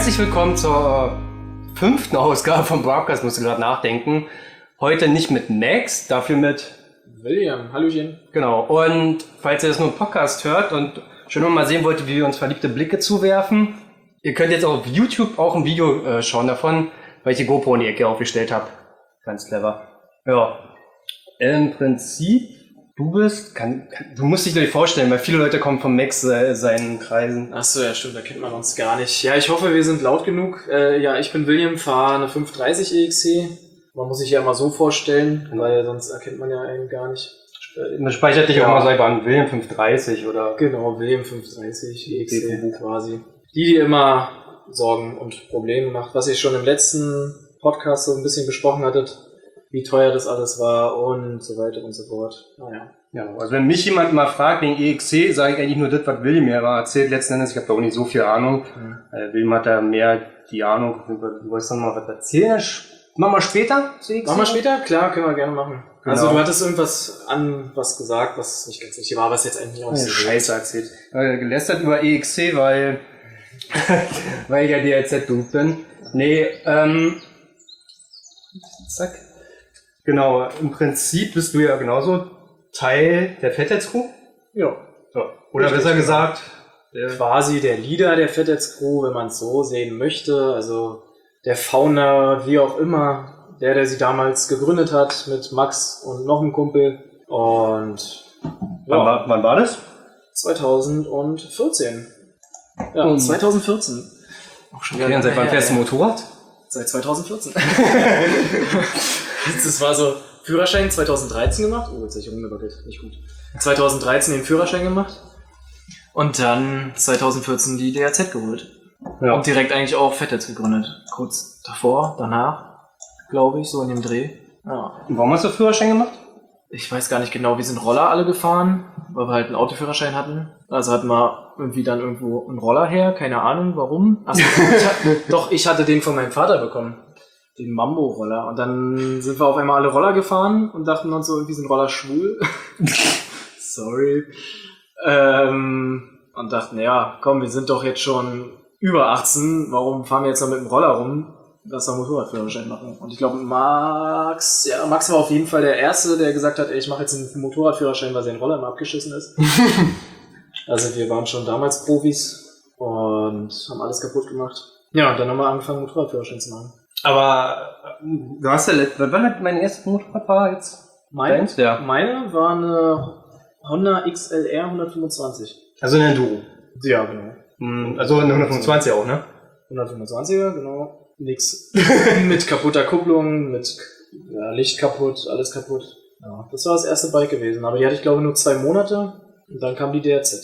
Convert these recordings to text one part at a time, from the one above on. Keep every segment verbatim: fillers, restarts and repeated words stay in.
Herzlich willkommen zur fünften Ausgabe vom Broadcast, musst du gerade nachdenken. Heute nicht mit Max, dafür mit William. Hallöchen. Genau, und falls ihr das nur im Podcast hört und schon mal sehen wollt, wie wir uns verliebte Blicke zuwerfen, ihr könnt jetzt auf YouTube auch ein Video äh, schauen davon, weil ich die GoPro in die Ecke aufgestellt habe. Ganz clever. Ja, im Prinzip, du bist, kann, kann, du musst dich dir vorstellen, weil viele Leute kommen von Max äh, seinen Kreisen. Achso, ja stimmt, da kennt man uns gar nicht. Ja, ich hoffe, wir sind laut genug. Äh, ja, ich bin William, fahre eine fünf dreißig E X C. Man muss sich ja immer so vorstellen, weil sonst erkennt man ja einen gar nicht. Man speichert dich ja auch mal selber an William fünf dreißig oder... Genau, William fünf dreißig E X C quasi. Die, die immer Sorgen und Probleme macht, was ihr schon im letzten Podcast so ein bisschen besprochen hattet, wie teuer das alles war und so weiter und so fort. Naja. Ja, also wenn mich jemand mal fragt wegen E X C, sage ich eigentlich nur das, was William mir aber erzählt letzten Endes. Ich habe da auch nicht so viel Ahnung. Mhm. Äh, William hat da mehr die Ahnung. Du wolltest noch mal was erzählen? Machen wir später? Machen wir später? Klar, können wir gerne machen. Genau. Also du hattest irgendwas an was gesagt, was nicht ganz richtig war, was jetzt eigentlich auch nicht so Scheiße erzählt. Äh, gelästert über E X C, weil weil ich ja D L Z-Dude bin. Nee, ähm zack. Genau, im Prinzip bist du ja genauso Teil der Fatheads-Crew. Ja. So. Oder richtig, besser gesagt, der quasi der Leader der Fatheads-Crew, wenn man es so sehen möchte. Also der Founder, wie auch immer, der, der sie damals gegründet hat mit Max und noch einem Kumpel. Und ja. wann, war, wann war das? zweitausendvierzehn. Ja, um. zweitausendvierzehn. Auch schon wieder. Seit wann fährst du Motorrad? Seit zweitausendvierzehn. Das war so Führerschein zweitausenddreizehn gemacht. Oh, jetzt habe ich rumgewackelt. Nicht gut. zweitausenddreizehn den Führerschein gemacht. Und dann zweitausendvierzehn die D R Z geholt. Ja. Und direkt eigentlich auch Fatheads gegründet. Kurz davor, danach, glaube ich, so in dem Dreh. Ja. Und warum hast du Führerschein gemacht? Ich weiß gar nicht genau. Wir sind Roller alle gefahren, weil wir halt einen Autoführerschein hatten. Also hatten wir irgendwie dann irgendwo einen Roller her. Keine Ahnung, warum. Achso, ich hatte, doch, ich hatte den von meinem Vater bekommen. Den Mambo-Roller. Und dann sind wir auf einmal alle Roller gefahren und dachten uns so, irgendwie sind Roller schwul. Sorry. Ähm, und dachten, ja, komm, wir sind doch jetzt schon über achtzehn, warum fahren wir jetzt noch mit dem Roller rum? Lass doch Motorradführerschein machen. Und ich glaube, Max, ja, Max war auf jeden Fall der Erste, der gesagt hat, ey, ich mache jetzt einen Motorradführerschein, weil sein Roller immer abgeschissen ist. Also wir waren schon damals Profis und haben alles kaputt gemacht. Ja, und dann haben wir angefangen, Motorradführerschein zu machen. Aber du hast ja, wann hat mein erstes Motorrad war jetzt? Meine, ja. meine war eine Honda X L R hundertfünfundzwanzig. Also eine Enduro? Ja, genau. Also eine hundertfünfundzwanziger auch, ne? hundertfünfundzwanziger, genau. Nix mit kaputter Kupplung, mit ja, Licht kaputt, alles kaputt. Ja, das war das erste Bike gewesen. Aber die hatte ich, glaube ich, nur zwei Monate und dann kam die D R Z.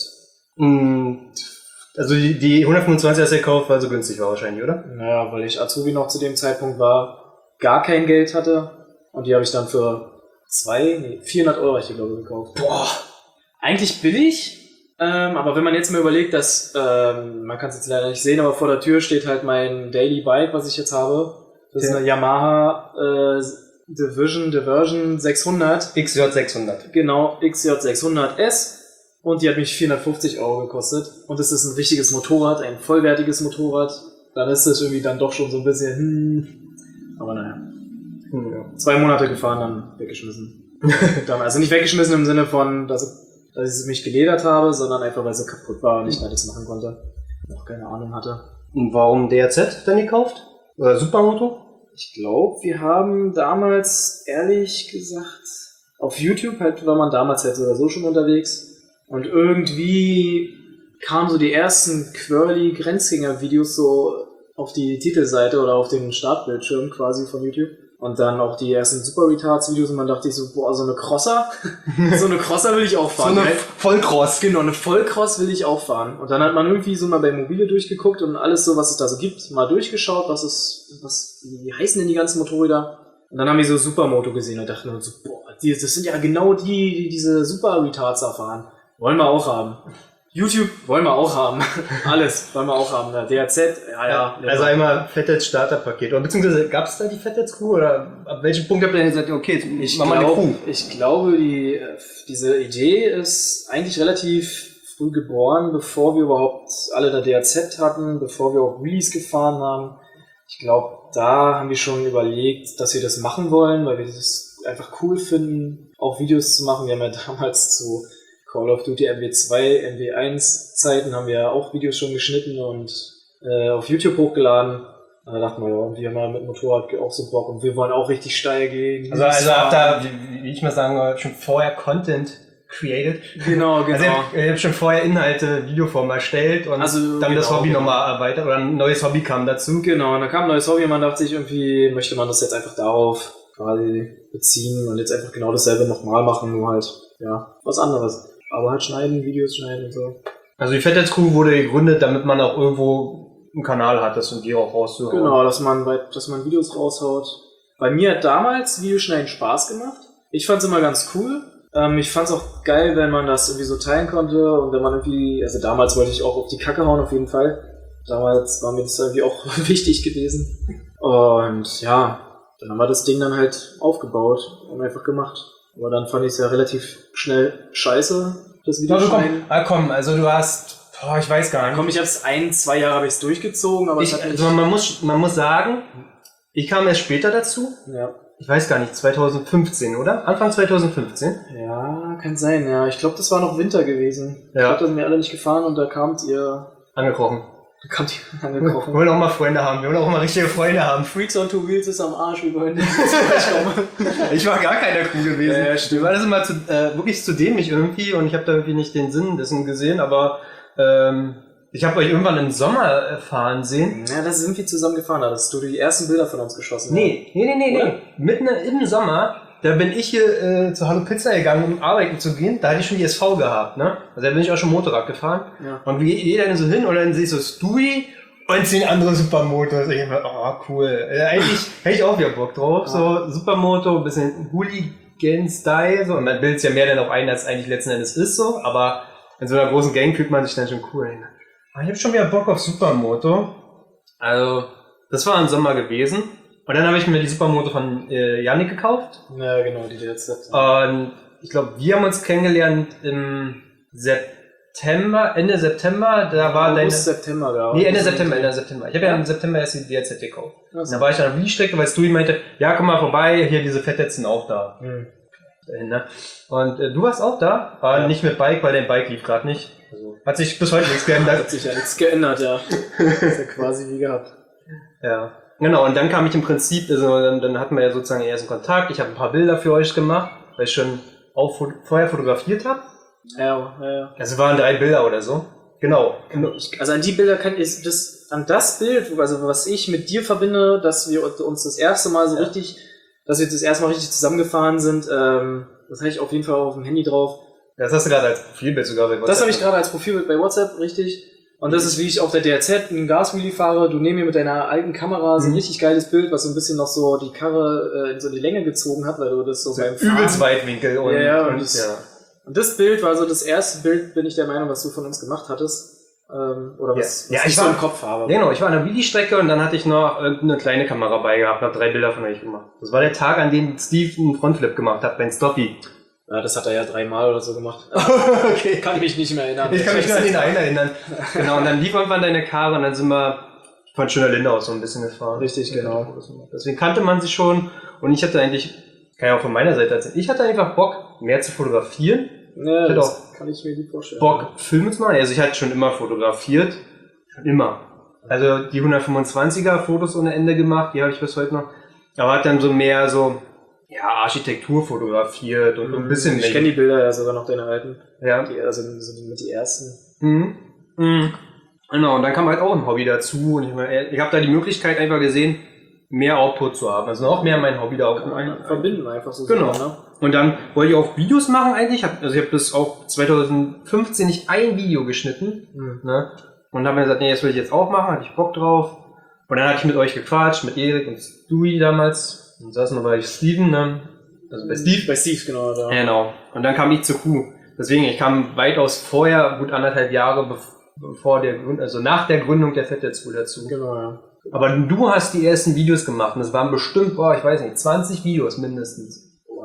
Also die, die hundertfünfundzwanziger hast du gekauft, weil so günstig war wahrscheinlich, oder? Naja, weil ich Azubi noch zu dem Zeitpunkt war, gar kein Geld hatte und die habe ich dann für zwei, nee, vierhundert Euro ich die, glaube ich, gekauft. Boah, eigentlich billig. Ähm, aber wenn man jetzt mal überlegt, dass, ähm, man kann es jetzt leider nicht sehen, aber vor der Tür steht halt mein Daily Bike, was ich jetzt habe. Das ja. ist eine Yamaha äh, Division, Diversion sechshundert. X J sechshundert. Genau, X J sechshundert S. Und die hat mich vierhundertfünfzig Euro gekostet. Und es ist ein richtiges Motorrad, ein vollwertiges Motorrad. Dann ist es irgendwie dann doch schon so ein bisschen, hm. Aber naja. Hm, ja. Zwei Monate gefahren, dann weggeschmissen. dann, also nicht weggeschmissen im Sinne von, dass dass ich sie mich geledert habe, sondern einfach, weil sie kaputt war und ich alles machen konnte. Noch keine Ahnung hatte. Und warum D R Z dann gekauft? Oder Supermoto? Ich glaube, wir haben damals, ehrlich gesagt, auf YouTube halt war man damals halt so oder so schon unterwegs. Und irgendwie kamen so die ersten Quirly-Grenzgänger-Videos so auf die Titelseite oder auf den Startbildschirm quasi von YouTube. Und dann auch die ersten Super Retards Videos und man dachte ich so, boah, so eine Crosser, so eine Crosser will ich auch fahren. So eine Vollcross. Genau, eine Vollcross will ich auch fahren. Und dann hat man irgendwie so mal bei Mobile durchgeguckt und alles so, was es da so gibt, mal durchgeschaut, was es, was, wie heißen denn die ganzen Motorräder? Und dann haben wir so Supermoto gesehen und dachten uns so, boah, die, das sind ja genau die, die diese Super Retards da fahren. Wollen wir auch haben. YouTube wollen wir auch haben. Alles wollen wir auch haben. Der D R Z, ja, ja. ja also einmal Fatheads Starterpaket. Oder beziehungsweise gab es da die Fatheads Crew? Oder ab welchem Punkt habt ihr denn gesagt, okay, jetzt ich machen wir eine Crew? Ich glaube, die, diese Idee ist eigentlich relativ früh geboren, bevor wir überhaupt alle der D R Z hatten, bevor wir auch Wheelies gefahren haben. Ich glaube, da haben wir schon überlegt, dass wir das machen wollen, weil wir das einfach cool finden, auch Videos zu machen. Wir haben ja damals zu Call of Duty M W zwei, M W eins Zeiten haben wir ja auch Videos schon geschnitten und äh, auf YouTube hochgeladen. Da dachten wir, ja, wir haben ja mit Motorrad auch so Bock und wir wollen auch richtig steil gehen. Also, also habt da, wie, wie ich mal sagen, schon vorher Content created. Genau, genau. Also ich habe schon vorher Inhalte, Videoform erstellt und also, dann genau, das Hobby genau. nochmal erweitert oder ein neues Hobby kam dazu. Genau, und dann kam ein neues Hobby und man dachte sich irgendwie, möchte man das jetzt einfach darauf quasi beziehen und jetzt einfach genau dasselbe nochmal machen, nur halt, ja, was anderes. Aber halt schneiden, Videos schneiden und so. Also die Fat Crew wurde gegründet, damit man auch irgendwo einen Kanal hat, das und die auch rauszuhauen. Genau, dass man, bei, dass man Videos raushaut. Bei mir hat damals Videoschneiden Spaß gemacht. Ich fand's immer ganz cool. Ähm, ich fand's auch geil, wenn man das irgendwie so teilen konnte und wenn man irgendwie, also damals wollte ich auch auf die Kacke hauen auf jeden Fall. Damals war mir das irgendwie auch wichtig gewesen. Und ja, dann haben wir das Ding dann halt aufgebaut und einfach gemacht. Aber dann fand ich es ja relativ schnell scheiße, das Videoschneiden. Ah, komm, also du hast, boah, ich weiß gar nicht. Komm, ich hab's ein, zwei Jahre habe ich es durchgezogen, aber ich, es hat mich, also man muss, man muss sagen, ich kam erst später dazu. Ja. Ich weiß gar nicht, zwanzig fünfzehn, oder? Anfang zwanzig fünfzehn? Ja, kann sein, ja. Ich glaube, das war noch Winter gewesen. Ja. Ich glaube, da sind wir alle nicht gefahren und da kamt ihr... Angekrochen. Da kamt ihr Wir angekrochen. wollen auch mal Freunde haben, wir wollen auch mal richtige Freunde haben. Freaks on Two Wheels ist am Arsch, wie wollen Ich war gar keiner Crew gewesen. Ja, ja, stimmt. Mir war das immer zu, äh, wirklich zu dämlich irgendwie und ich habe da irgendwie nicht den Sinn dessen gesehen, aber ähm, ich habe euch irgendwann im Sommer fahren sehen. Ja, da sind wir zusammen gefahren, da hast du die ersten Bilder von uns geschossen. Nee, nee, nee, nee, Oder? nee. Mitten im Sommer, da bin ich hier äh, zu Hallo Pizza gegangen, um arbeiten zu gehen. Da hatte ich schon die S V gehabt, ne? Also da bin ich auch schon Motorrad gefahren. Ja. Und wie geht dann so hin und dann sehe ich so Stewie und zehn andere Supermotos. Ich dachte, oh cool. Äh, eigentlich hätte ich auch wieder Bock drauf. Ja. So Supermoto, ein bisschen Hooligan-Style. So. Und man bildet es ja mehr dann auch ein, als es eigentlich letzten Endes ist so. Aber in so einer großen Gang fühlt man sich dann schon cool. Aber ich habe schon wieder Bock auf Supermoto. Also, das war im Sommer gewesen. Und dann habe ich mir die Supermoto von äh, Yannick gekauft. Ja, genau, die jetzt. Und ich glaube, wir haben uns kennengelernt im September, Ende September. Da war deine... August, September, da. Nee, Ende September, Ende September. Ich habe ja im September erst die D R Z gekauft. Also. Da war ich an der Wii-Strecke, weil Stewie meinte, ja, komm mal vorbei, hier diese Fettnetz sind auch da. Hm. Dahin, ne? Und äh, du warst auch da, aber Ja. nicht mit Bike, weil dein Bike lief gerade nicht. Also, hat sich bis heute nichts Da geändert. hat sich ja nichts geändert, ja. Ist ja quasi wie gehabt. Ja. Genau, und dann kam ich im Prinzip, also dann, dann hatten wir ja sozusagen erst einen Kontakt. Ich habe ein paar Bilder für euch gemacht, weil ich schon auch fo- vorher fotografiert habe. Ja, ja, ja. Also waren drei Bilder oder so. Genau. Also an die Bilder kann ich, das, an das Bild, also was ich mit dir verbinde, dass wir uns das erste Mal so Ja. richtig, dass wir das erste Mal richtig zusammengefahren sind, ähm, das habe ich auf jeden Fall auf dem Handy drauf. Das hast du gerade als Profilbild sogar bei WhatsApp. Das habe ich gerade als Profilbild bei WhatsApp, richtig. Und das ist, wie ich auf der D R Z einen Gaswheelie fahre. Du nimmst mir mit deiner alten Kamera so ein Mhm. richtig geiles Bild, was so ein bisschen noch so die Karre äh, in so die Länge gezogen hat, weil du das so beim Fahren... Übelst Weitwinkel und, Ja, ja, und und das- ja. Und das Bild war so das erste Bild, bin ich der Meinung, was du von uns gemacht hattest. Ähm, oder was, Ja. was Ja, ich ich so war- im Kopf habe. Ja, genau, ich war an der Wheelie-Strecke und dann hatte ich noch irgendeine kleine Kamera bei gehabt, habe drei Bilder von euch gemacht. Das war der Tag, an dem Steve einen Frontflip gemacht hat, beim Stoppie. Ja, das hat er ja dreimal oder so gemacht. Okay. Kann mich nicht mehr erinnern. Ich kann mich nur an den einen erinnern. Genau, und dann lief irgendwann deine Karre und dann sind wir von Schönerlinde aus so ein bisschen gefahren. Richtig, genau. Deswegen kannte man sich schon und ich hatte eigentlich, kann ich auch von meiner Seite erzählen, ich hatte einfach Bock, mehr zu fotografieren. Ja, Ich das kann ich mir gut vorstellen. Bock, Filme zu machen. Also ich hatte schon immer fotografiert. Schon immer. Also die hundertfünfundzwanziger Fotos ohne Ende gemacht, die habe ich bis heute noch. Aber hat dann so mehr so, ja, Architektur fotografiert und ein bisschen Ich kenne die Bilder ja sogar noch, deine alten. Ja. Die, also so die, mit die ersten. Mhm. Mhm. Genau, und dann kam halt auch ein Hobby dazu und ich, meine, ich habe da die Möglichkeit einfach gesehen, mehr Output zu haben. Also noch mehr mein Hobby da auch. Kann man verbinden einfach so. Genau. Super, ne? Und dann wollte ich auch Videos machen eigentlich. Hab, also ich habe das auch zwanzig fünfzehn nicht ein Video geschnitten. Mhm. Ne? Und habe mir gesagt, nee, das will ich jetzt auch machen, hatte ich Bock drauf. Und dann hatte ich mit euch gequatscht, mit Erik und Stewie damals. Und saßen wir bei Steven, ne? Also bei Steve. Bei Steve, genau. Da. Genau. Und dann kam ich zur Kuh. Deswegen, ich kam weitaus vorher, gut anderthalb Jahre bevor der Gründ, also nach der Gründung der Fat School dazu. Genau, ja. Aber du hast die ersten Videos gemacht und es waren bestimmt, boah, ich weiß nicht, zwanzig Videos mindestens. Boah,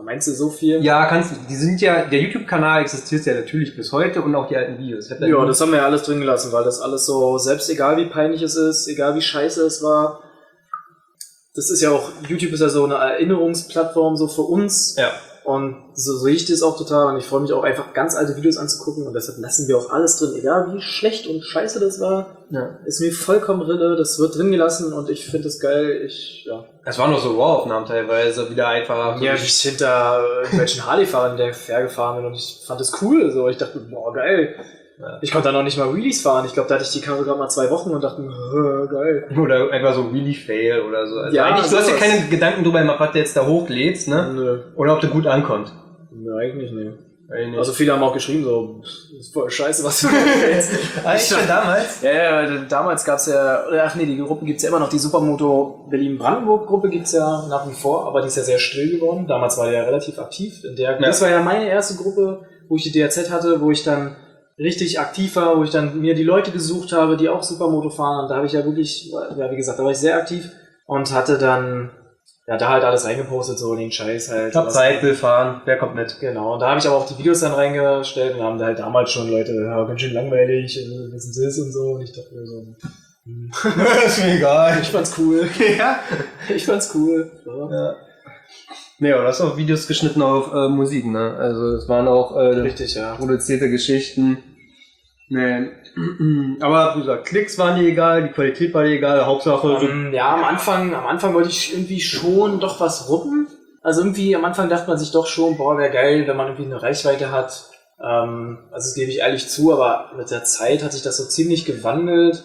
Meinst du so viel? Ja, kannst du. Die sind ja, der YouTube-Kanal existiert ja natürlich bis heute und auch die alten Videos. Ja, ja das haben wir ja alles drin gelassen, weil das alles so, selbst egal wie peinlich es ist, egal wie scheiße es war, das ist ja auch, YouTube ist ja so eine Erinnerungsplattform so für uns. Ja. Und so sehe ich das auch total und ich freue mich auch einfach ganz alte Videos anzugucken und deshalb lassen wir auch alles drin, egal wie schlecht und scheiße das war, ja. Ist mir vollkommen Rille, das wird drin gelassen und ich finde das geil, ich, ja. Es waren noch so Raw-Aufnahmen teilweise, wieder einfach... Ja, wie ich hinter irgendwelchen Harley-Fahrern der Fair gefahren bin und ich fand das cool, so, ich dachte, boah, geil. Ja. Ich konnte da noch nicht mal Wheelies fahren, ich glaube, da hatte ich die Karre gerade mal zwei Wochen und dachte, geil. Oder einfach so Wheelie-Fail oder so. Also ja, eigentlich, du hast ja sowas. keine Gedanken drüber gemacht, was du jetzt da hochlädst, ne? Nö. Oder ob du gut ankommt. Nö, eigentlich nicht. Eigentlich Also viele haben auch geschrieben, so, das ist voll scheiße, was du erzählst. Eigentlich schon damals? Ja, ja, damals gab's ja, ach nee, die Gruppe gibt's ja immer noch, die Supermoto Berlin-Brandenburg-Gruppe gibt's ja nach wie vor, aber die ist ja sehr still geworden. Damals war die ja relativ aktiv. In der, ja. Das war ja meine erste Gruppe, wo ich die D R Z hatte, wo ich dann richtig aktiv war, wo ich dann mir die Leute gesucht habe, die auch Supermoto fahren und da habe ich ja wirklich, ja wie gesagt, da war ich sehr aktiv und hatte dann ja, da halt alles reingepostet, so den Scheiß halt. Ich hab Zeit, will fahren, wer kommt mit? Genau, und da habe ich aber auch die Videos dann reingestellt und haben da halt damals schon Leute, ja, ganz schön langweilig, was ist das und so. Und ich dachte mir so, hm. ist mir egal. Ich fand's cool. Ja? Ich fand's cool. Ja. Ja. Nee, aber du hast auch Videos geschnitten auf äh, Musik, ne? Also es waren auch äh, richtig, ja. produzierte Geschichten. Nee. Aber wie gesagt, Klicks waren dir egal, die Qualität war dir egal, Hauptsache. Um, ja, am Anfang, am Anfang wollte ich irgendwie schon doch was ruppen. Also irgendwie am Anfang dachte man sich doch schon, boah, wäre geil, wenn man irgendwie eine Reichweite hat. Ähm, also das gebe ich ehrlich zu, aber mit der Zeit hat sich das so ziemlich gewandelt.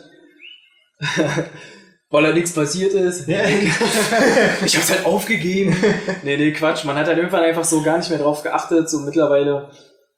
Weil da nichts passiert ist. Ja. Ich hab's halt aufgegeben. Nee, nee, Quatsch. Man hat halt irgendwann einfach so gar nicht mehr drauf geachtet, so mittlerweile.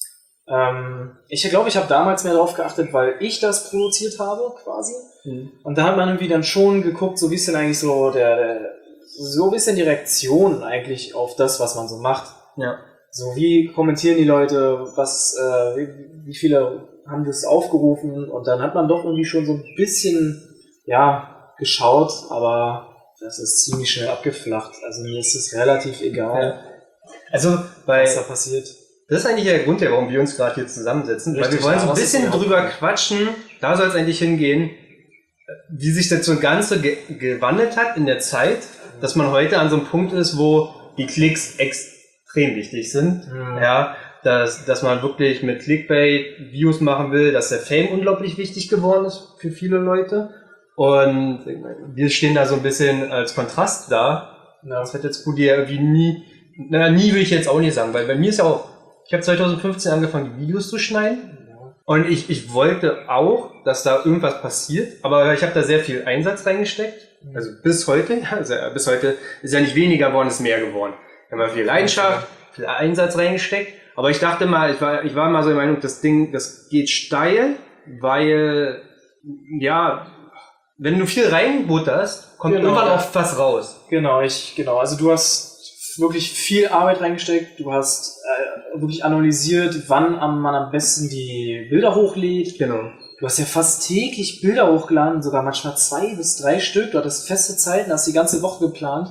Ähm, ich glaube, ich habe damals mehr drauf geachtet, weil ich das produziert habe, quasi. Mhm. Und da hat man irgendwie dann schon geguckt, so wie ist denn eigentlich so der, der so ein bisschen die Reaktion eigentlich auf das, was man so macht. Ja. So, wie kommentieren die Leute, was, äh, wie, wie viele haben das aufgerufen? Und dann hat man doch irgendwie schon so ein bisschen, ja, geschaut, aber das ist ziemlich schnell abgeflacht. Also mir ist es relativ egal, ja. Also, bei, was da passiert. Das ist eigentlich der Grund, warum wir uns gerade hier zusammensetzen, Richtig, weil wir wollen ja, so ein bisschen drüber quatschen, da soll es eigentlich hingehen, wie sich das so Ganze ge gewandelt hat in der Zeit, dass man heute an so einem Punkt ist, wo die Klicks extrem wichtig sind, mhm. ja, dass, dass man wirklich mit Clickbait Videos machen will, dass der Fame unglaublich wichtig geworden ist für viele Leute und wir stehen da so ein bisschen als Kontrast da. Ja. Das hat jetzt Budi ja irgendwie nie, na nie will ich jetzt auch nicht sagen, weil bei mir ist ja auch, ich habe zwanzig fünfzehn angefangen, die Videos zu schneiden und ich, ich wollte auch, dass da irgendwas passiert, aber ich habe da sehr viel Einsatz reingesteckt, also bis heute, also bis heute ist ja nicht weniger geworden, ist mehr geworden. Wir haben viel Leidenschaft, viel Einsatz reingesteckt, aber ich dachte mal, ich war, ich war mal so der Meinung, das Ding, das geht steil, weil, ja, wenn du viel reinbutterst, kommt genau, irgendwann ja. auch was raus. Genau, ich, genau, also du hast wirklich viel Arbeit reingesteckt. Du hast äh, wirklich analysiert, wann am, man am besten die Bilder hochlädt. Genau. Du hast ja fast täglich Bilder hochgeladen, sogar manchmal zwei bis drei Stück. Du hattest feste Zeiten, hast die ganze Woche geplant.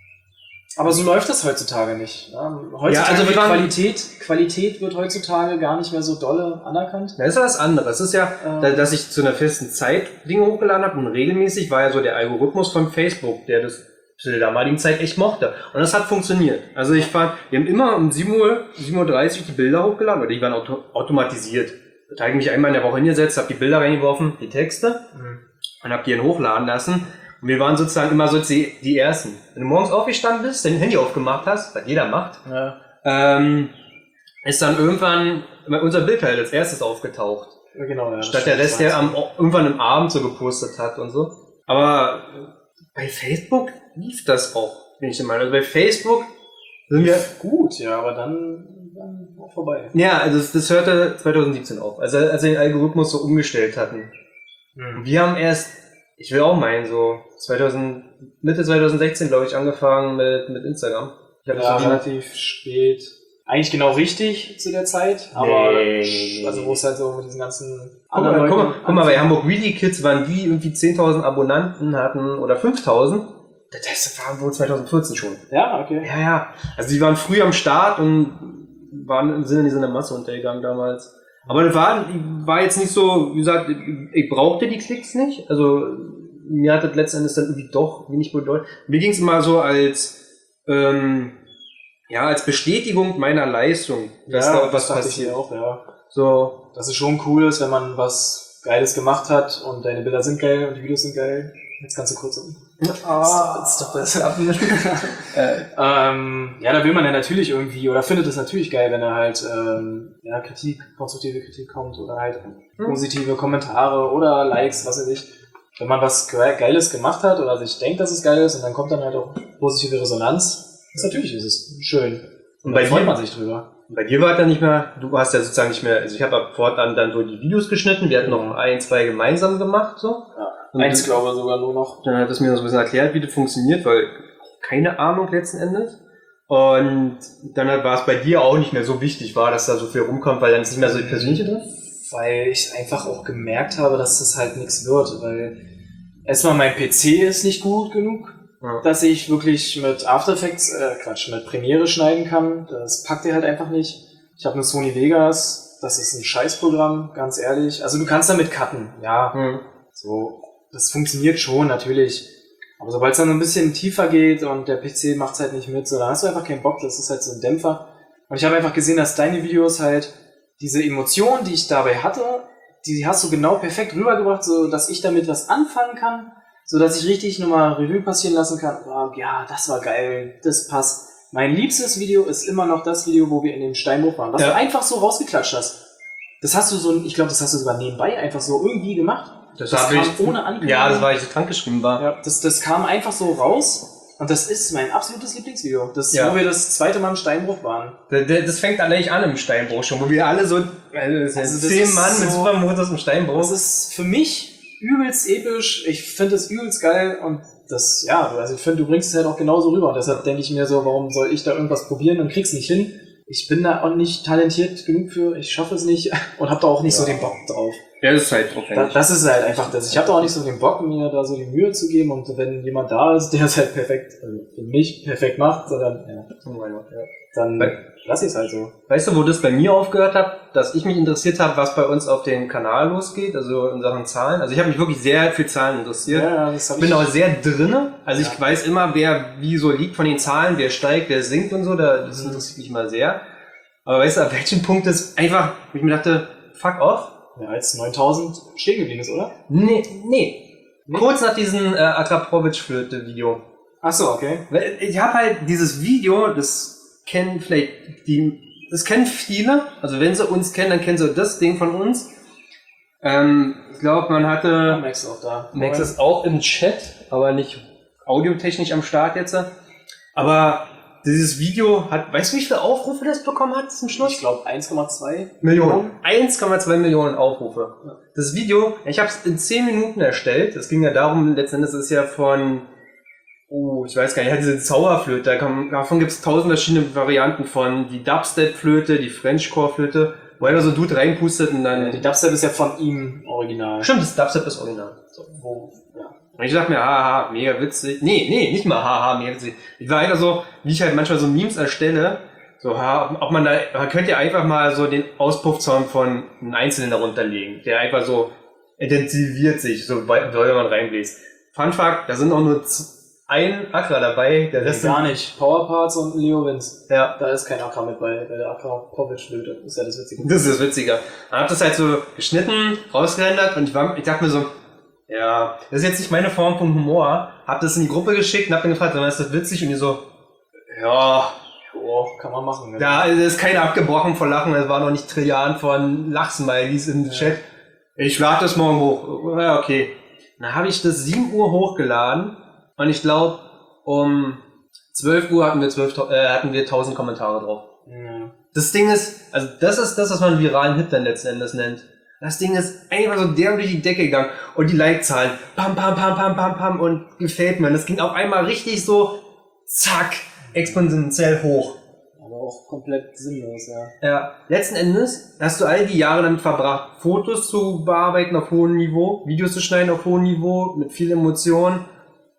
Aber so läuft das heutzutage nicht. Ja, heutzutage ja, also wird Qualität, Qualität wird heutzutage gar nicht mehr so dolle anerkannt. Das ist ja was anderes. Es ist ja, ähm, dass ich zu einer festen Zeit Dinge hochgeladen habe und regelmäßig war ja so der Algorithmus von Facebook, der das zu der damaligen Zeit echt mochte. Und das hat funktioniert. Also ich fand, wir haben immer um sieben Uhr, sieben Uhr dreißig die Bilder hochgeladen, oder die waren auto automatisiert. Da habe ich mich einmal in der Woche hingesetzt, habe die Bilder reingeworfen, die Texte, mhm. und habe die dann hochladen lassen. Und wir waren sozusagen immer so die, die Ersten. Wenn du morgens aufgestanden bist, dein Handy aufgemacht hast, was jeder macht, ja. ähm, ist dann irgendwann unser Bild halt als erstes aufgetaucht. Ja, genau, ja, statt der Rest, der am, irgendwann im Abend so gepostet hat und so. Aber bei Facebook lief das auch, bin ich der Meinung. Also bei Facebook sind wir gut, ja, aber dann, dann auch vorbei. Ja, also das, das hörte zwanzig siebzehn auf, also als wir den Algorithmus so umgestellt hatten. Hm. Wir haben erst, ich will auch meinen, so zweitausend, Mitte zwanzig sechzehn, glaube ich, angefangen mit, mit Instagram. Ich ja, so relativ spät. Eigentlich genau richtig zu der Zeit, aber nee. Also wo es halt so mit diesen ganzen guck mal, guck mal, guck mal, bei Hamburg Wheelie Kids waren die irgendwie zehntausend Abonnenten hatten oder fünftausend Das war wohl zwanzig vierzehn schon. Ja, okay. Ja, ja. Also die waren früh am Start und waren im Sinne dieser Masse untergegangen damals. Aber das war, war jetzt nicht so, wie gesagt, ich brauchte die Klicks nicht. Also mir hat das letztendlich dann irgendwie doch wenig bedeutet. Mir ging es immer so als ähm, ja, als Bestätigung meiner Leistung, dass ja, da was das passiert. Ich auch, ja. So. Dass es schon cool ist, wenn man was Geiles gemacht hat und deine Bilder sind geil und die Videos sind geil. Jetzt kannst du kurz um. Ah, stop das. ähm, ja, da will man ja natürlich irgendwie, oder findet es natürlich geil, wenn da halt ähm, ja, Kritik, konstruktive Kritik kommt oder halt hm. positive Kommentare oder Likes, was weiß ich. Wenn man was Geiles gemacht hat oder sich denkt, dass es geil ist und dann kommt dann halt auch positive Resonanz, ist natürlich ist es schön. Und, und bei freut man sich drüber. Bei dir war es dann nicht mehr, du hast ja sozusagen nicht mehr, also ich habe ab fortan dann so die Videos geschnitten, wir hatten noch ein, zwei gemeinsam gemacht, so. Ja, eins glaube ich sogar nur noch. Dann hat es mir so ein bisschen erklärt, wie das funktioniert, weil keine Ahnung letzten Endes. Und dann war es bei dir auch nicht mehr so wichtig war, dass da so viel rumkommt, weil dann ist nicht mehr so die persönliche drin. Weil ich einfach auch gemerkt habe, dass das halt nichts wird, weil erstmal mein P C ist nicht gut genug. Ja. Dass ich wirklich mit After Effects, äh, Quatsch, mit Premiere schneiden kann. Das packt ihr halt einfach nicht. Ich habe eine Sony Vegas, das ist ein Scheißprogramm, ganz ehrlich. Also du kannst damit cutten, ja. Mhm. So, das funktioniert schon, natürlich. Aber sobald es dann ein bisschen tiefer geht und der P C macht's halt nicht mit, so, dann hast du einfach keinen Bock, das ist halt so ein Dämpfer. Und ich habe einfach gesehen, dass deine Videos halt diese Emotionen, die ich dabei hatte, die hast du genau perfekt rübergebracht, so dass ich damit was anfangen kann. So dass ich richtig nochmal Revue passieren lassen kann. Oh, ja, das war geil, das passt. Mein liebstes Video ist immer noch das Video, wo wir in dem Steinbruch waren, was ja. du einfach so rausgeklatscht hast. Das hast du so, ich glaube, das hast du sogar nebenbei einfach so irgendwie gemacht. Das, das kam ich, ohne Ankündigung. Ja, das war, weil ich so krankgeschrieben war. Ja, das, das kam einfach so raus. Und das ist mein absolutes Lieblingsvideo. Das, ja. wo wir das zweite Mal im Steinbruch waren. Das, das fängt eigentlich an im Steinbruch schon, wo wir alle so, also, also zehn Mann so, mit Supermotors im Steinbruch. Das ist für mich übelst episch, ich finde es übelst geil und das, ja, also ich finde, du bringst es halt auch genauso rüber und deshalb denke ich mir so, warum soll ich da irgendwas probieren und krieg's nicht hin? Ich bin da auch nicht talentiert genug für, ich schaffe es nicht und hab da auch nicht ja. so den Bock drauf. Ja, das ist halt drauf. Da, das ist halt einfach das. Ich habe da auch nicht so den Bock, mir da so die Mühe zu geben und wenn jemand da ist, der es halt perfekt, also für mich perfekt macht, so dann, ja, dann lass ich es halt so. Weißt du, wo das bei mir aufgehört hat, dass ich mich interessiert habe, was bei uns auf dem Kanal losgeht, also in Sachen Zahlen. Also ich habe mich wirklich sehr für Zahlen interessiert. Ja, das hab ich bin ich auch sehr drinne. Also ja. ich weiß immer, wer wie so liegt von den Zahlen, wer steigt, wer sinkt und so. Das interessiert mich immer sehr. Aber weißt du, ab welchem Punkt ist einfach, wo ich mir dachte, fuck off. Ja, als neuntausend stehen geblieben ist, oder? Nee, nee. nee? Kurz nach diesem äh, Akrapovic-Flöte-Video. Ach so, okay. Ich habe halt dieses Video, das kennen vielleicht die, das kennen viele. Also wenn sie uns kennen, dann kennen sie das Ding von uns. Ähm, ich glaube, man hatte... Ja, Max ist auch da. Max ist auch im Chat, aber nicht audiotechnisch am Start jetzt. Aber... Dieses Video hat, weißt du, wie viele Aufrufe das bekommen hat zum Schluss? Ich glaube eins Komma zwei Millionen. eins Komma zwei Millionen Aufrufe. Ja. Das Video, ich habe es in zehn Minuten erstellt. Es ging ja darum, letztendlich ist es ja von, oh, ich weiß gar nicht, ja, diese Zauberflöte. Davon gibt es tausend verschiedene Varianten von. Die Dubstep-Flöte, die Frenchcore-Flöte, wo einer so ein Dude reinpustet und dann... Ja, die Dubstep ist ja von ihm original. Stimmt, das Dubstep ist original. So, wo, ja. Und ich dachte mir, haha, mega witzig. Nee, nee, nicht mal haha, mega witzig. Ich war einfach so, wie ich halt manchmal so Memes erstelle, so, ha, ob man da, man könnte ja einfach mal so den Auspuffsound von einem Einzelnen darunter legen, der einfach so intensiviert sich, so weit doll man reinbläst. Fun Fact, da sind auch nur ein Akra dabei, der Rest... Nee, gar nicht. Powerparts und Leo Vince. Ja. Da ist kein Akra mit bei, bei der Akrapovic-Flöte. Das ist ja das Witzige. Das ist das Witzige. Ich hab das halt so geschnitten, rausgerendert und ich, war, ich dachte mir so, ja, das ist jetzt nicht meine Form von Humor. Hab das in die Gruppe geschickt und hab dann gefragt, ist das witzig? Und die so, ja, oh, kann man machen. Ne? Da ist keiner abgebrochen vor Lachen, es waren noch nicht Trilliarden von Lachsmilies im ja. Chat. Ich lade das morgen hoch. Ja, okay. Dann habe ich das sieben Uhr hochgeladen und ich glaube, um zwölf Uhr hatten wir, zwölf, äh, hatten wir tausend Kommentare drauf. Ja. Das Ding ist, also das ist das, was man einen viralen Hit dann letzten Endes nennt. Das Ding ist einfach so derb durch die Decke gegangen. Und die Like-Zahlen, pam, pam, pam, pam, pam, pam, und gefällt mir. Das ging auf einmal richtig so, zack, exponentiell hoch. Aber auch komplett sinnlos, ja. Ja, letzten Endes hast du all die Jahre damit verbracht, Fotos zu bearbeiten auf hohem Niveau, Videos zu schneiden auf hohem Niveau, mit viel Emotion.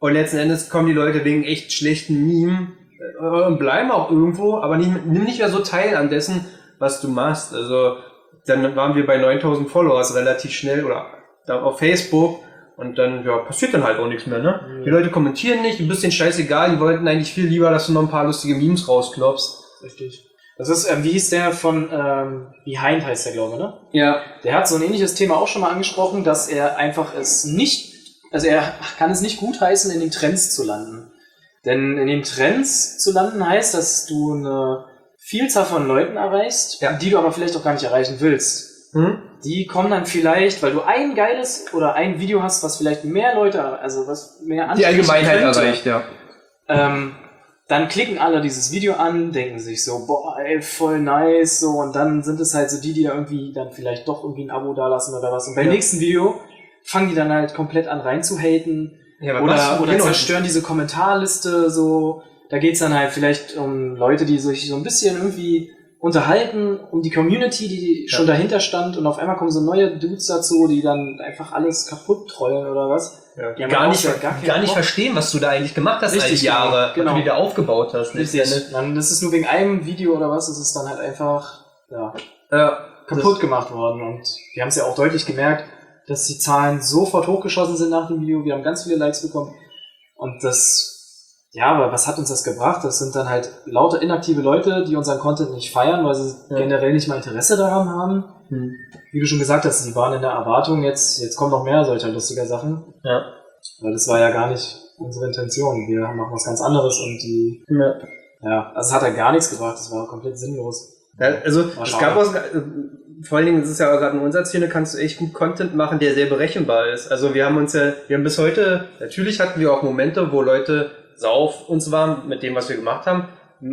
Und letzten Endes kommen die Leute wegen echt schlechten Meme äh, und bleiben auch irgendwo, aber nimm, nimm nicht mehr so teil an dessen, was du machst. Also dann waren wir bei neuntausend Followers relativ schnell oder da auf Facebook und dann ja, passiert dann halt auch nichts mehr. Ne? Mhm. Die Leute kommentieren nicht, du bist denen scheißegal, die wollten eigentlich viel lieber, dass du noch ein paar lustige Memes rausklopfst. Richtig. Das ist, ähm, wie hieß der von ähm, Behind heißt der, glaube ich, ne? Ja. Der hat so ein ähnliches Thema auch schon mal angesprochen, dass er einfach es nicht, also er kann es nicht gutheißen, in den Trends zu landen. Denn in den Trends zu landen heißt, dass du eine Vielzahl von Leuten erreichst, ja. die du aber vielleicht auch gar nicht erreichen willst. Hm? Die kommen dann vielleicht, weil du ein geiles oder ein Video hast, was vielleicht mehr Leute, also was mehr anspricht, die Allgemeinheit erreicht, ja. Ähm, dann klicken alle dieses Video an, denken sich so, boah, ey, voll nice, so, und dann sind es halt so die, die da irgendwie dann vielleicht doch irgendwie ein Abo dalassen oder was. Und beim ja. nächsten Video fangen die dann halt komplett an rein zu haten ja, oder, oder zerstören diese Kommentarliste, so. Da geht's dann halt vielleicht um Leute, die sich so ein bisschen irgendwie unterhalten, um die Community, die schon ja. dahinter stand, und auf einmal kommen so neue Dudes dazu, die dann einfach alles kaputt trollen oder was. Ja, die gar nicht, gar, gar nicht verstehen, was du da eigentlich gemacht hast, all die Jahre, genau. was du da aufgebaut hast. Richtig. Dann, das ist nur wegen einem Video oder was, das ist dann halt einfach ja, äh, kaputt gemacht worden. Und wir haben es ja auch deutlich gemerkt, dass die Zahlen sofort hochgeschossen sind nach dem Video. Wir haben ganz viele Likes bekommen. Und das, ja, aber was hat uns das gebracht? Das sind dann halt lauter inaktive Leute, die unseren Content nicht feiern, weil sie ja. generell nicht mal Interesse daran haben. Hm. Wie du schon gesagt hast, die waren in der Erwartung, jetzt, jetzt kommen noch mehr solcher lustiger Sachen. Ja. Weil das war ja gar nicht unsere Intention. Wir machen was ganz anderes und die, ja, ja also es hat halt gar nichts gebracht, das war komplett sinnlos. Ja, also, es gab auch, vor allen Dingen ist es ja gerade in unserer Szene, kannst du echt gut Content machen, der sehr berechenbar ist. Also wir haben uns ja, wir haben bis heute, natürlich hatten wir auch Momente, wo Leute sauer auf uns waren mit dem, was wir gemacht haben.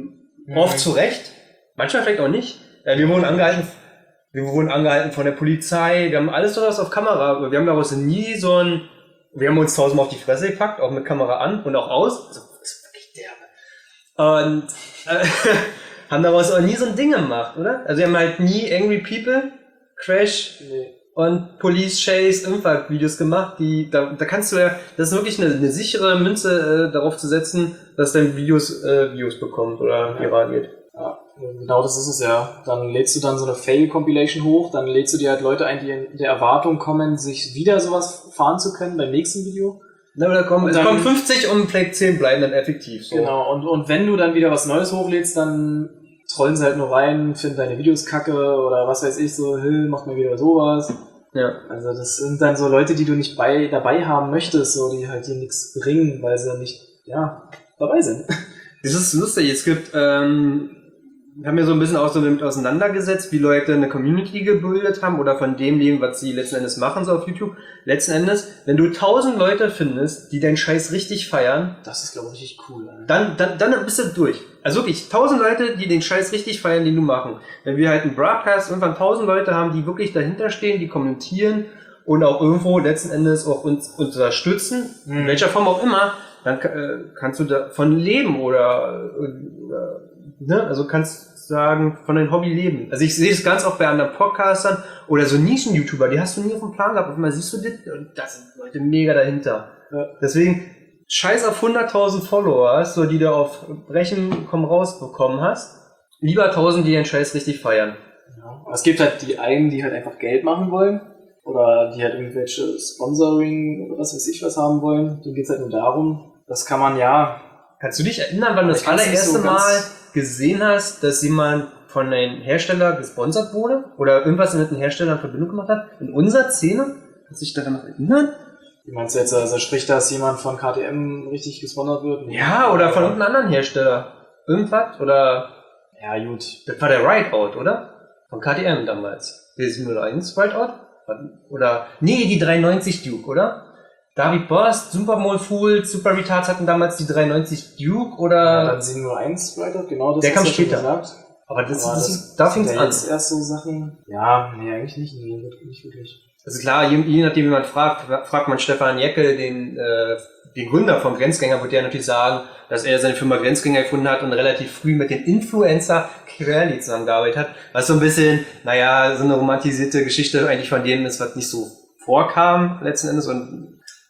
Oft mhm. zu Recht, manchmal vielleicht auch nicht. Wir wurden angehalten, wir wurden angehalten von der Polizei, wir haben alles sowas auf Kamera, aber wir haben daraus nie so ein, wir haben uns tausendmal auf die Fresse gepackt, auch mit Kamera an und auch aus. Also, das ist wirklich derbe. Und äh, haben daraus auch nie so ein Ding gemacht, oder? Also wir haben halt nie Angry People, Crash nee. und Police Chase, irgendwas Videos gemacht, die, da, da kannst du ja, das ist wirklich eine, eine sichere Münze äh, darauf zu setzen, dass dein Videos äh, Views bekommt oder viral geht. Ja, genau das ist es ja. Dann lädst du dann so eine Fail-Compilation hoch, dann lädst du dir halt Leute ein, die in der Erwartung kommen, sich wieder sowas fahren zu können beim nächsten Video. Na, da kommen, es kommen fünfzig und vielleicht zehn bleiben dann effektiv. So. Genau, und, und wenn du dann wieder was Neues hochlädst, dann trollen sie halt nur rein, finden deine Videos kacke oder was weiß ich, so, Hill, macht mal wieder sowas. Ja. Also das sind dann so Leute, die du nicht bei dabei haben möchtest, so, die halt dir nichts bringen, weil sie nicht, ja, dabei sind. Das ist lustig, es gibt, ähm, wir haben ja so ein bisschen auch so damit auseinandergesetzt, wie Leute eine Community gebildet haben oder von dem leben, was sie letzten Endes machen, so auf YouTube. Letzten Endes, wenn du tausend Leute findest, die deinen Scheiß richtig feiern, das ist, glaube ich, richtig cool. Dann, dann, dann bist du durch. Also wirklich, tausend Leute, die den Scheiß richtig feiern, den du machen. Wenn wir halt einen Broadcast irgendwann tausend Leute haben, die wirklich dahinter stehen, die kommentieren und auch irgendwo letzten Endes auch uns unterstützen, mhm. in welcher Form auch immer, dann äh, kannst du davon leben oder, oder ne? Also kannst sagen, von deinem Hobby leben. Also ich sehe das ganz oft bei anderen Podcastern oder so Nischen-YouTuber, die hast du nie auf dem Plan gehabt. Auf einmal siehst du das und da sind Leute mega dahinter. Ja. Deswegen scheiß auf hunderttausend Follower, so die du auf Brechen komm raus bekommen hast. Lieber tausend, die den Scheiß richtig feiern. Ja. Es gibt halt die einen, die halt einfach Geld machen wollen oder die halt irgendwelche Sponsoring oder was weiß ich was haben wollen. Denen geht's halt nur darum. Das kann man ja... Kannst du dich erinnern, wann du das allererste so Mal gesehen hast, dass jemand von einem Hersteller gesponsert wurde? Oder irgendwas mit einem Hersteller in Verbindung gemacht hat? In unserer Szene? Kannst du dich daran noch erinnern? Wie meinst du jetzt, also sprich, dass jemand von K T M richtig gesponsert wird? Ja, oder von irgendeinem anderen Hersteller. Irgendwas? Oder... Ja, gut. Das war der Rideout, oder? Von K T M damals. Der sieben null eins Rideout? Oder... Nee, die dreihundertneunzig Duke, oder? David Bost, Supermole Fool, Super Retards hatten damals die dreihundertneunzig Duke, oder... Ja, dann sieben null eins Rideout, genau das. Der kam später. Gesagt. Aber das, Aber das, das da fing es an. Jetzt erst so Sachen... Ja, nee, eigentlich nicht. Nee, nicht wirklich. Also klar, je, je nachdem, wie man fragt, fragt man Stefan Jeckel, den, äh, den Gründer von Grenzgänger, wird der natürlich sagen, dass er seine Firma Grenzgänger gefunden hat und relativ früh mit dem Influencer Querli zusammengearbeitet hat, was so ein bisschen, naja, so eine romantisierte Geschichte eigentlich von denen ist, was nicht so vorkam letzten Endes. Und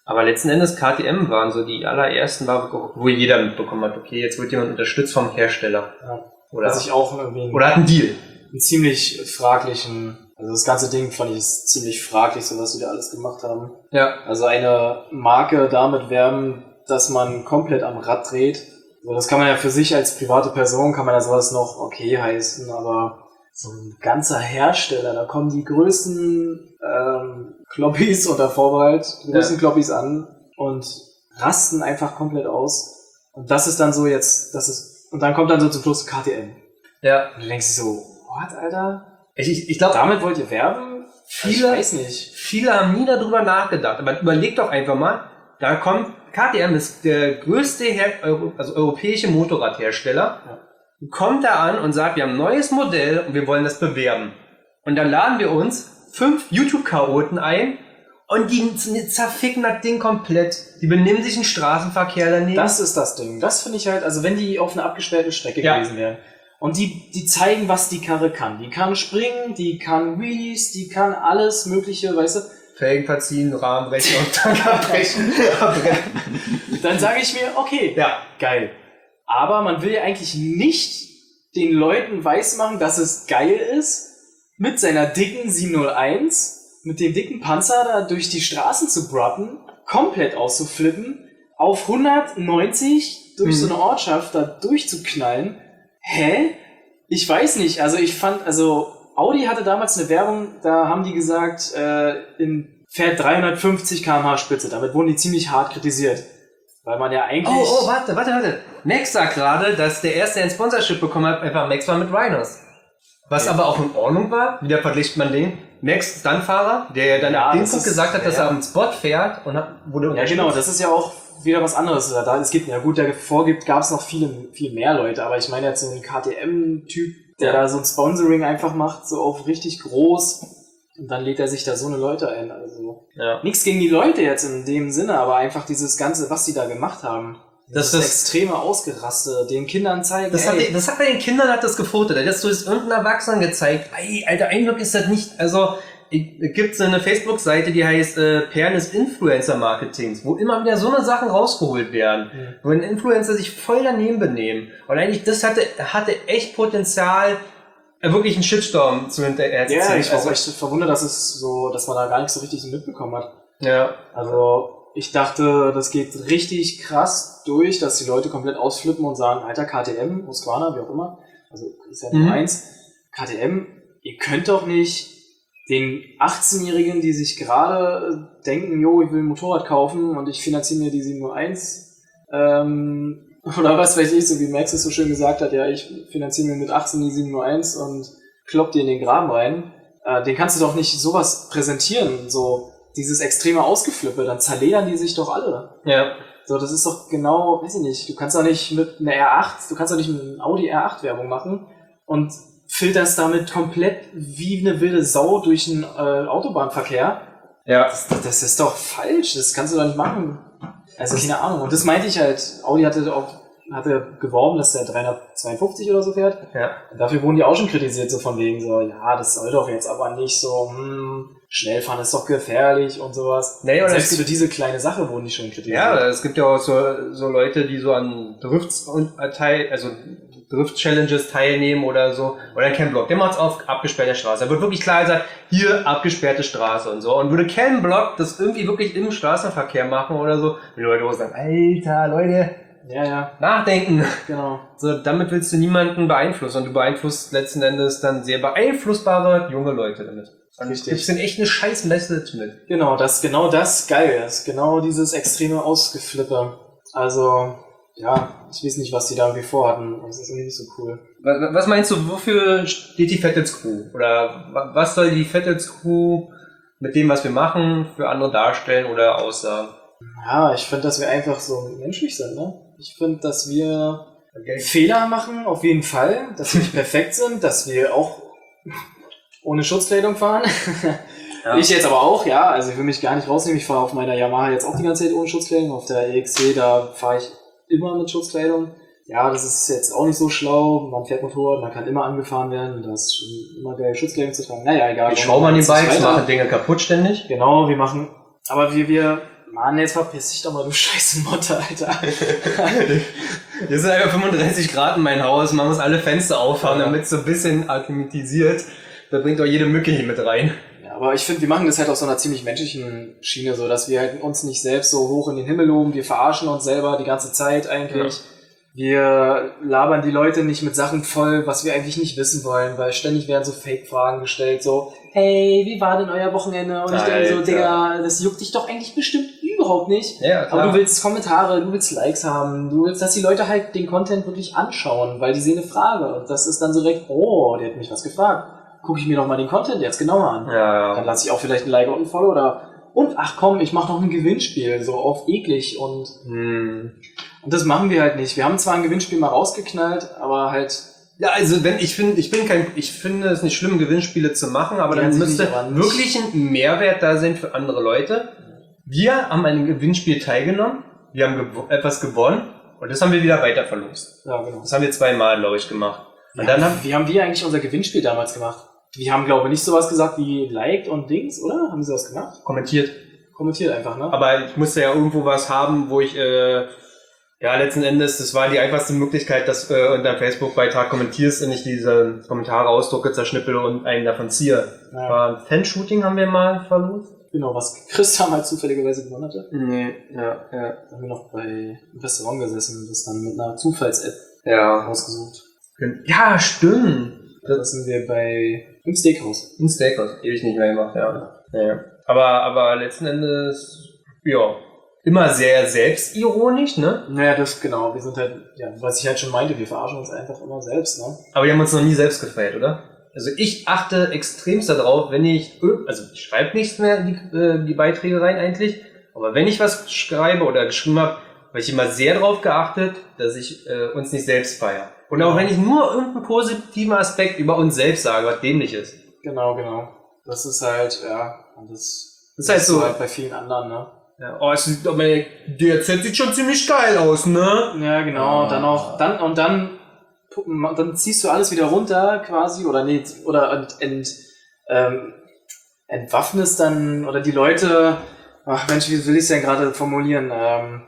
Aber letzten Endes K T M waren so die allerersten, wo jeder mitbekommen hat, okay, jetzt wird jemand unterstützt vom Hersteller. Ja. Oder, Was ich auch irgendwie oder hat einen Deal. einen ziemlich fraglichen, also das ganze Ding fand ich ziemlich fraglich, so was die da alles gemacht haben. Ja. Also eine Marke damit werben, dass man komplett am Rad dreht. So, das kann man ja für sich als private Person, kann man ja sowas noch okay heißen, aber so ein ganzer Hersteller, da kommen die größten ähm, Kloppis unter Vorbehalt, die größten Ja. Kloppis an und rasten einfach komplett aus. Und das ist dann so jetzt, das ist, und dann kommt dann so zum Schluss K T M. Ja. Und du denkst so, what, Alter? Ich, ich, ich glaube, Damit wollt ihr werben? Viele- Ich weiß nicht. viele haben nie darüber nachgedacht. Aber überleg doch einfach mal, da kommt, K T M ist der größte, Her Euro also europäische Motorradhersteller, Ja. kommt da an und sagt, wir haben ein neues Modell und wir wollen das bewerben. Und dann laden wir uns fünf YouTube-Chaoten ein und die zerficken das Ding komplett. Die benehmen sich im Straßenverkehr daneben. Das ist das Ding. Das finde ich halt, also wenn die auf einer abgesperrten Strecke Ja. gewesen wären und die, die zeigen, was die Karre kann. Die kann springen, die kann Wheelies, die kann alles Mögliche, weißt du. Felgen verziehen, Rahmen brechen und dann abbrechen. abbrechen. Dann sage ich mir, okay, Ja. geil. Aber man will ja eigentlich nicht den Leuten weismachen, dass es geil ist, mit seiner dicken siebenhunderteins, mit dem dicken Panzer da durch die Straßen zu bratten, komplett auszuflippen, auf hundertneunzig durch Mhm. so eine Ortschaft da durchzuknallen. Hä? Ich weiß nicht. Also ich fand, also Audi hatte damals eine Werbung, da haben die gesagt, äh, in fährt dreihundertfünfzig Kilometer pro Stunde Spitze. Damit wurden die ziemlich hart kritisiert. Weil man ja eigentlich... Oh, oh, warte, warte, warte. Max sagt gerade, dass der erste, der ein Sponsorship bekommen hat, einfach Max war mit Rhinos. Was Ja. aber auch in Ordnung war. Wieder vergleicht man den. Max, Stuntfahrer, der dann Ja, ab dem das Punkt ist- gesagt hat, dass ja. er am Spot fährt und hat, wurde Ja, unterstützt. genau, das ist ja auch wieder was anderes. Da, es gibt, ja gut, davor gibt, gab es noch viele, viel mehr Leute, aber ich meine jetzt so einen K T M-Typ, der Ja. da so ein Sponsoring einfach macht, so auf richtig groß, und dann lädt er sich da so eine Leute ein. Also Ja. nichts gegen die Leute jetzt in dem Sinne, aber einfach dieses Ganze, was die da gemacht haben. Das Das ist- extreme Ausgeraste, den Kindern zeigen, Das hat, ey, das hat bei den Kindern hat das gefotet. Da hast du es irgendeinem Erwachsenen gezeigt. Ey, Alter, ein Glück ist das nicht. Also, es gibt so eine Facebook-Seite, die heißt äh, Perlen des Influencer-Marketings, wo immer wieder so eine Sachen rausgeholt werden. Mhm. Wo ein Influencer sich voll daneben benehmen. Und eigentlich, das hatte, hatte echt Potenzial, äh, wirklich einen Shitstorm zu hinterher zu ja, ziehen. ich war Also, echt verwundert, dass es so, dass man da gar nicht so richtig so mitbekommen hat. ja. Also, ich dachte, das geht richtig krass durch, dass die Leute komplett ausflippen und sagen, Alter, K T M, Husqvarna, wie auch immer, also ist ja Nummer Mhm. eins, K T M, ihr könnt doch nicht den achtzehnjährigen, die sich gerade denken, jo, ich will ein Motorrad kaufen und ich finanziere mir die siebenhunderteins, ähm, oder was weiß ich, so wie Max es so schön gesagt hat, ja, ich finanziere mir mit achtzehn die siebenhunderteins und klopp die in den Graben rein, äh, den kannst du doch nicht sowas präsentieren, so dieses extreme Ausgeflippe, dann zerledern die sich doch alle. Ja. So, das ist doch genau, weiß ich nicht, du kannst doch nicht mit einer R acht, du kannst doch nicht mit einem Audi R acht Werbung machen und filterst damit komplett wie eine wilde Sau durch den äh, Autobahnverkehr. Ja. Das, das ist doch falsch, das kannst du doch nicht machen. Also keine Ahnung. Und das meinte ich halt, Audi hatte auch hatte geworben, dass der dreihundertzweiundfünfzig oder so fährt. Ja. Und dafür wurden die auch schon kritisiert, so von wegen so, ja, das soll doch jetzt aber nicht so, hm, Schnellfahren ist doch gefährlich und sowas. Nee, oder Selbst es für diese kleine Sache wurden die schon kritisiert. Ja, es gibt ja auch so, so Leute, die so an Drifts und äh, teil, also Drift-Challenges teilnehmen oder so. Oder kein Block, der macht's auf abgesperrter Straße. Da wird wirklich klar gesagt, hier abgesperrte Straße und so. Und würde kein Block das irgendwie wirklich im Straßenverkehr machen oder so, die Leute auch sagen, Alter, Leute, Ja, ja, nachdenken. genau. So, damit willst du niemanden beeinflussen und du beeinflusst letzten Endes dann sehr beeinflussbare junge Leute damit. Und Richtig. gibst denen echt eine scheiß Message mit. Genau, das, genau das geil ist. Genau dieses extreme Ausgeflippe. Also, ja, ich weiß nicht, was die da irgendwie vorhatten. Das ist irgendwie nicht so cool. Was, was meinst du, wofür steht die Vettels Crew? Oder wa- was soll die Vettels Crew mit dem, was wir machen, für andere darstellen oder aussagen? Ja, ich finde, dass wir einfach so menschlich sind, ne? Ich finde, dass wir Okay. Fehler machen, auf jeden Fall. Dass wir nicht perfekt sind, dass wir auch ohne Schutzkleidung fahren. Ja. Ich jetzt aber auch, ja. Also ich will mich gar nicht rausnehmen. Ich fahre auf meiner Yamaha jetzt auch die ganze Zeit ohne Schutzkleidung. Auf der E X C, da fahre ich immer mit Schutzkleidung. Ja, das ist jetzt auch nicht so schlau. Man fährt Motorrad, man kann immer angefahren werden. Das ist schon immer geil, Schutzkleidung zu tragen. Naja, egal. Wir schrauben an den Jetzt nicht Bikes, weiter. machen Dinge kaputt ständig. Genau, wir machen, aber wir, wir Mann, jetzt verpiss dich doch mal, du scheiße Motte, Alter. Hier sind einfach fünfunddreißig Grad in mein Haus, man muss alle Fenster aufhaben, Ja. damit es so ein bisschen akklimatisiert. Da bringt auch jede Mücke hier mit rein. Ja, aber ich finde, wir machen das halt auf so einer ziemlich menschlichen Schiene, so dass wir halt uns nicht selbst so hoch in den Himmel loben, wir verarschen uns selber die ganze Zeit eigentlich. Ja. Wir labern die Leute nicht mit Sachen voll, was wir eigentlich nicht wissen wollen, weil ständig werden so Fake-Fragen gestellt, so, hey, wie war denn euer Wochenende? Und ich denke so, Alter. Digga, das juckt dich doch eigentlich bestimmt überhaupt nicht. Ja, klar. Aber du willst Kommentare, du willst Likes haben, du willst, dass die Leute halt den Content wirklich anschauen, weil die sehen eine Frage. Und das ist dann so direkt, oh, der hat mich was gefragt. Gucke ich mir doch mal den Content jetzt genauer an. Ja, Dann ja. lasse ich auch vielleicht ein Like und ein Follow oder, und ach komm, ich mache noch ein Gewinnspiel, so auf eklig und Hm. und das machen wir halt nicht. Wir haben zwar ein Gewinnspiel mal rausgeknallt, aber halt. Ja, also wenn ich finde, ich bin kein, ich finde es nicht schlimm, Gewinnspiele zu machen, aber Die dann an sich müsste nicht, aber nicht- wirklich ein Mehrwert da sein für andere Leute. Wir haben an einem Gewinnspiel teilgenommen, wir haben gew etwas gewonnen und das haben wir wieder weiter verlost. Ja, genau. Das haben wir zweimal, glaube ich, gemacht. Und Ja, dann haben wie haben wir eigentlich unser Gewinnspiel damals gemacht? Wir haben, glaube ich, nicht sowas gesagt wie liked und Dings, oder? Haben sie das gemacht? kommentiert. Kommentiert einfach, ne? Aber ich musste ja irgendwo was haben, wo ich, äh, ja, letzten Endes, das war die einfachste Möglichkeit, dass äh, unter einem Facebook-Beitrag kommentierst und ich diese Kommentare ausdrucke, zerschnippele und einen davon ziehe. Ja. War ein Fanshooting haben wir mal verlost. Genau, was Christian halt zufälligerweise gewonnen hatte. Nee, ja, ja. Da haben wir noch bei einem Restaurant gesessen und das dann mit einer Zufalls-App Ja. ausgesucht. Ja, stimmt. Da sind wir bei im Steakhouse. Ein Steakhouse, ewig nicht mehr gemacht, ja. ja. Aber, aber letzten Endes, ja, immer sehr selbstironisch, ne? Naja, das genau. Wir sind halt, ja, was ich halt schon meinte, wir verarschen uns einfach immer selbst, ne? Aber wir haben uns noch nie selbst gefeiert, oder? Also ich achte extremst darauf, wenn ich, also ich schreibe nichts mehr in die, äh, die Beiträge rein eigentlich, aber wenn ich was schreibe oder geschrieben habe, habe ich immer sehr darauf geachtet, dass ich äh, uns nicht selbst feiere. Und auch Ja. wenn ich nur irgendeinen positiven Aspekt über uns selbst sage, was dämlich ist. Genau, genau. Das ist halt, ja, und das, Das heißt siehst du so- halt bei vielen anderen, ne? Ja, oh, es sieht, aber D R Z sieht schon ziemlich geil aus, ne? Ja, genau. Ah. Dann auch, dann, und dann, dann ziehst du alles wieder runter, quasi, oder nee, oder ent, ent, ähm, entwaffnest dann, oder die Leute, ach Mensch, wie will ich es denn gerade formulieren, ähm,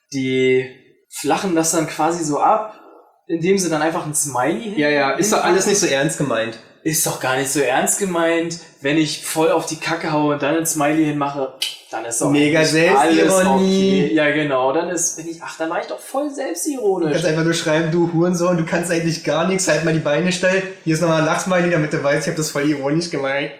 die flachen das dann quasi so ab, indem sie dann einfach ein Smiley Ja, ja, ist doch alles nicht so ernst gemeint. Ist doch gar nicht so ernst gemeint. Wenn ich voll auf die Kacke haue und dann ein Smiley hinmache, dann ist doch Mega eigentlich alles Selbstironie. okay. Ja, genau. Dann ist, wenn ich, ach, dann war ich doch voll Du selbstironisch. kannst einfach nur schreiben, du Hurensohn, du kannst eigentlich gar nichts, halt mal die Beine steil. Hier ist nochmal ein Lachsmiley, damit du weißt, ich habe das voll ironisch gemeint.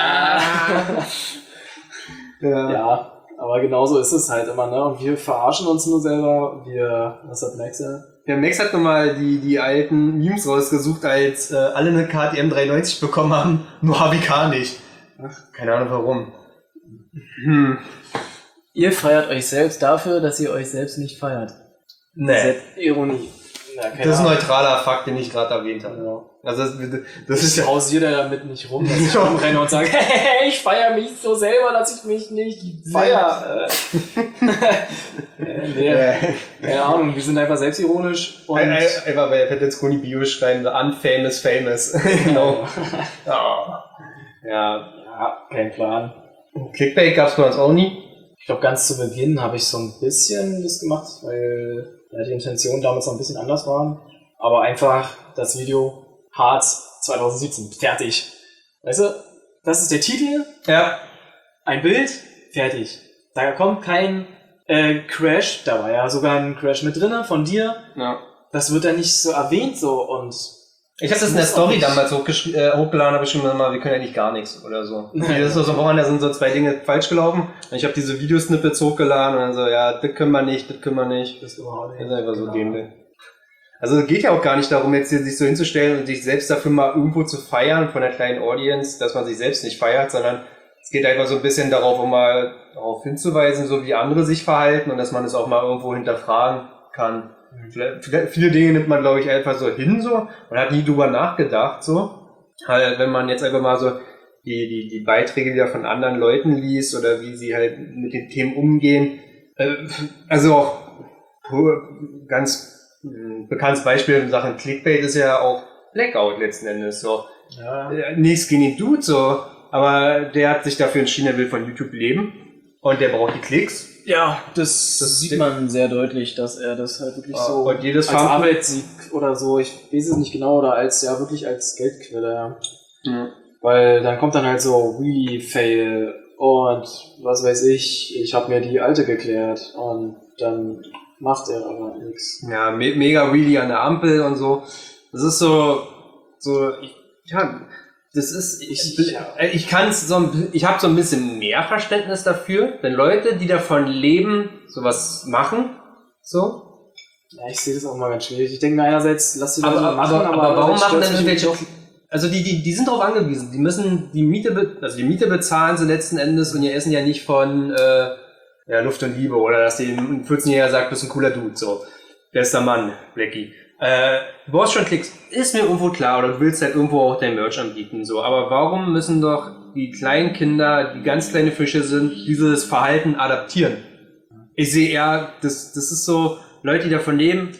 ja. Ja, aber genauso ist es halt immer, ne? Und wir verarschen uns nur selber. Wir, was hat Max ja? Der Max hat nochmal die, die alten Memes rausgesucht, als äh, alle eine K T M dreihundertneunzig bekommen haben, nur H W K nicht. Ach, keine Ahnung warum. Hm. Ihr feiert euch selbst dafür, dass ihr euch selbst nicht feiert. Nee. Ironie. Ja, keine Das ist ein Ahnung. neutraler Fakt, den ich gerade erwähnt habe. Ja. Also das, das ist Ich ja... hausiere damit nicht rum, dass ich rumrenne und sage, hey, ich feiere mich so selber, dass ich mich nicht feiere. Äh, nee, Äh, keine Ahnung, wir sind einfach selbstironisch und einfach bei Petenzkoni Bio schreiben, so unfamous famous. Genau. Ja. Ja. ja, kein Plan. Clickbait gab's bei uns auch nie. Ich glaube, ganz zu Beginn habe ich so ein bisschen das gemacht, weil ja, die Intentionen damals noch ein bisschen anders waren. Aber einfach das Video Harz zwanzig siebzehn, fertig. Weißt du, das ist der Titel, Ja. ein Bild, fertig. Da kommt kein äh, Crash, da war ja sogar ein Crash mit drinne von dir. Ja. Das wird dann nicht so erwähnt so und Ich habe das in der muss auch Story nicht- damals hochgesch- äh, hochgeladen, habe ich schon mal, wir können eigentlich gar nichts oder so. Nein. Das ist so, so woran, da sind so zwei Dinge falsch gelaufen. Und ich habe diese Videosnippets hochgeladen und dann so, ja, das können wir nicht, das können wir nicht. das überhaupt Das ist einfach so Genau. dämlich. Also es geht ja auch gar nicht darum, jetzt hier sich so hinzustellen und sich selbst dafür mal irgendwo zu feiern von der kleinen Audience, dass man sich selbst nicht feiert, sondern es geht einfach so ein bisschen darauf, um mal darauf hinzuweisen, so wie andere sich verhalten und dass man es auch mal irgendwo hinterfragen kann. Vielleicht, vielleicht, viele Dinge nimmt man, glaube ich, einfach so hin, so, man hat nie drüber nachgedacht, so. Halt, wenn man jetzt einfach mal so die, die, die Beiträge wieder von anderen Leuten liest oder wie sie halt mit den Themen umgehen. Äh, also auch ganz ein bekanntes Beispiel in Sachen Clickbait ist ja auch Blackout letzten Endes, so. Ja. Äh, Nichts gegen den Dude, so, aber der hat sich dafür entschieden, er will von YouTube leben und der braucht die Klicks Ja, das, Das sieht sieht- man sehr deutlich, dass er das halt wirklich Ja, so und jedes als Farm- Arbeit sieht oder so, ich weiß es nicht genau, oder als, ja, wirklich als Geldquelle, ja. Ja. Weil dann kommt dann halt so Wheelie Fail und was weiß ich, ich habe mir die alte geklärt und dann macht er aber nichts. Ja, me mega Wheelie an der Ampel und so. Das ist so, so, ich, ja, das ist, ich, Ich- ja. äh, ich kann es so, ein- ich habe so ein bisschen mehr Verständnis dafür, wenn Leute, die davon leben, sowas machen, so. Ja, ich sehe das auch mal ganz schwierig. Ich denke mir einerseits, lass die Leute Aber, machen, aber, aber, warum andererseits machen stört's dann mich irgendwelche, irgendwie also die, die, die sind darauf angewiesen, die müssen die Miete, be also die Miete bezahlen sie letzten Endes und ihr essen ja nicht von, äh, ja, Luft und Liebe oder dass die ein vierzehnjähriger sagt, du bist ein cooler Dude, so. Bester Mann, Blackie. Äh, du brauchst schon Klicks, ist mir irgendwo klar, oder du willst halt irgendwo auch dein Merch anbieten, so. Aber warum müssen doch die kleinen Kinder, die ganz kleine Fische sind, dieses Verhalten adaptieren? Ich sehe eher, das, das ist so, Leute, die davon leben,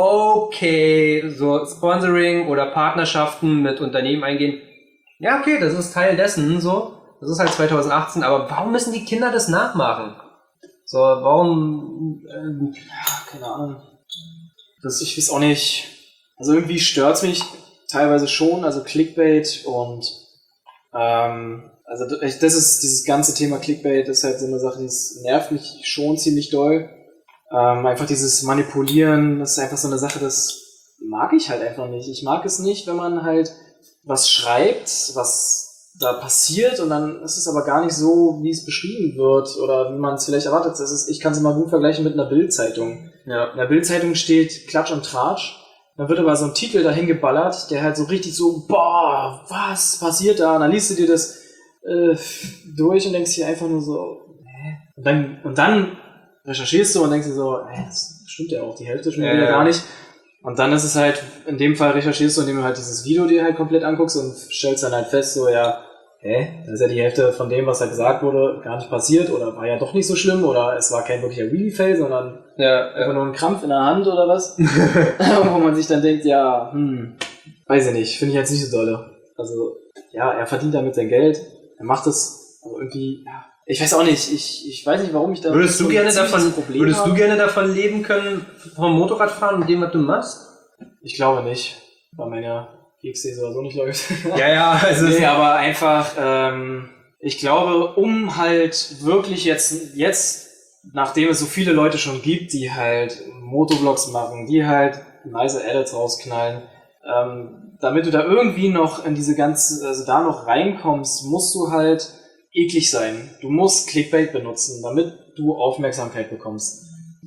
okay, so Sponsoring oder Partnerschaften mit Unternehmen eingehen. Ja, okay, das ist Teil dessen, so. Das ist halt zwanzig achtzehn, aber warum müssen die Kinder das nachmachen? So, warum, ähm, Ja, keine Ahnung. Das, ich weiß auch nicht. Also irgendwie stört's mich teilweise schon, also Clickbait und ähm, also d- ich- das ist dieses ganze Thema Clickbait ist halt so eine Sache, die nervt mich schon ziemlich doll. Ähm, einfach dieses Manipulieren, das ist einfach so eine Sache, das mag ich halt einfach nicht. Ich mag es nicht, wenn man halt was schreibt, was da passiert und dann ist es aber gar nicht so, wie es beschrieben wird oder wie man es vielleicht erwartet. Das ist, ich kann es immer gut vergleichen mit einer Bild-Zeitung. ja. In der Bildzeitung steht Klatsch und Tratsch. Dann wird aber so ein Titel dahin geballert, der halt so richtig so, boah, was passiert da? Und dann liest du dir das äh, durch und denkst dir einfach nur so, hä? Und dann, und dann recherchierst du und denkst dir so, hä, das stimmt ja auch, die Hälfte schon Ja, wieder ja. gar nicht. Und dann ist es halt, in dem Fall recherchierst du, indem du halt dieses Video dir halt komplett anguckst und stellst dann halt fest, so, ja, hä, da ist ja die Hälfte von dem, was da gesagt wurde, gar nicht passiert oder war ja doch nicht so schlimm oder es war kein wirklicher Wheelie-Fail, sondern Ja, einfach ja. nur ein Krampf in der Hand oder was? Wo man sich dann denkt, ja, hm, weiß ich nicht, finde ich jetzt nicht so dolle. Also, ja, er verdient damit sein Geld, er macht es, aber irgendwie, ja, ich weiß auch nicht, ich, ich weiß nicht, warum ich da Würdest du so ein gerne ziemliches davon, Problem würdest du habe. gerne davon leben können, vom Motorradfahren und dem, was du machst? Ich glaube nicht, weil meine G X D sowieso nicht läuft. Ja, ja, also Nee, aber einfach, ähm, ich glaube, um halt wirklich jetzt, jetzt, nachdem es so viele Leute schon gibt, die halt Motovlogs machen, die halt nice Edits rausknallen, ähm, damit du da irgendwie noch in diese ganze, also da noch reinkommst, musst du halt eklig sein. Du musst Clickbait benutzen, damit du Aufmerksamkeit bekommst.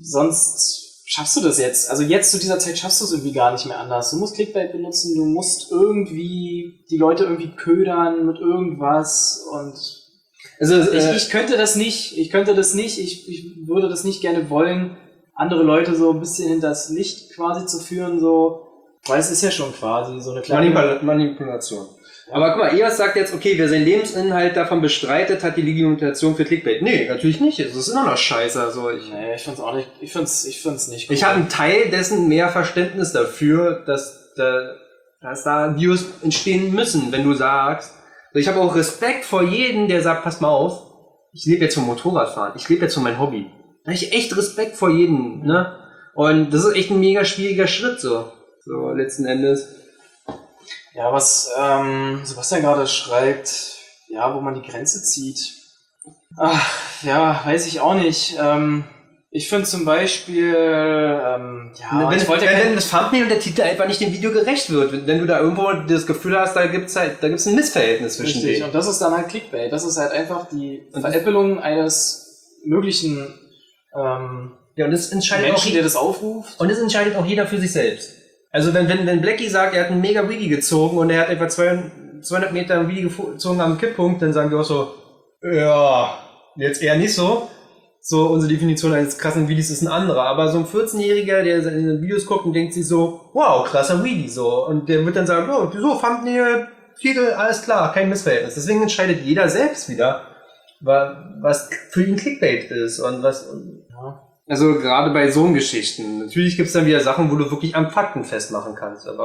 Sonst schaffst du das jetzt. Also jetzt zu dieser Zeit schaffst du es irgendwie gar nicht mehr anders. Du musst Clickbait benutzen, du musst irgendwie die Leute irgendwie ködern mit irgendwas und also, ich, äh, ich könnte das nicht, ich könnte das nicht, ich, ich würde das nicht gerne wollen, andere Leute so ein bisschen hinters Licht quasi zu führen, so, weil es ist ja schon quasi so eine kleine... Manipul Manipulation. Aber guck mal, Eos sagt jetzt, okay, wer seinen Lebensinhalt davon bestreitet, hat die Legitimation für Clickbait. Nee, natürlich nicht. Es ist immer noch scheiße. Also ich, Nee, ich find's auch nicht, ich find's, ich find's nicht ich habe einen Teil dessen mehr Verständnis dafür, dass, da, dass da Views entstehen müssen, wenn du sagst. Ich habe auch Respekt vor jedem, der sagt, pass mal auf, ich lebe jetzt vom Motorradfahren, ich lebe jetzt von meinem Hobby. Da habe ich echt Respekt vor jedem, ne? Und das ist echt ein mega schwieriger Schritt, so, so letzten Endes. Ja, was ähm, Sebastian gerade schreibt, ja, wo man die Grenze zieht. Ach, ja, weiß ich auch nicht. Ähm, ich finde zum Beispiel, ähm, ja, wenn, ich wollte ja wenn, kein- wenn das Thumbnail und der Titel einfach nicht dem Video gerecht wird, wenn, wenn du da irgendwo das Gefühl hast, da gibt's halt, da gibt's ein Missverhältnis zwischen Richtig, denen. und das ist dann halt Clickbait. Das ist halt einfach die Und- Veräppelung eines möglichen ähm, Ja, und das entscheidet auch Menschen, der jeder, das aufruft. und das entscheidet auch jeder für sich selbst. Also wenn, wenn, wenn Blackie sagt, er hat einen mega Wheelie gezogen und er hat etwa zweihundert Meter einen Wheelie gezogen am Kipppunkt, dann sagen wir auch so, ja, jetzt eher nicht so. So, unsere Definition eines krassen Wheelies ist ein anderer. Aber so ein vierzehnjähriger, der seine Videos guckt und denkt sich so, wow, krasser Wheelie, so. Und der wird dann sagen, oh, so, Thumbnail, Titel, alles klar, kein Missverhältnis. Deswegen entscheidet jeder selbst wieder, wa- was für ihn Clickbait ist und was, Ja. also gerade bei so Geschichten. Natürlich gibt's dann wieder Sachen, wo du wirklich am Fakten festmachen kannst, aber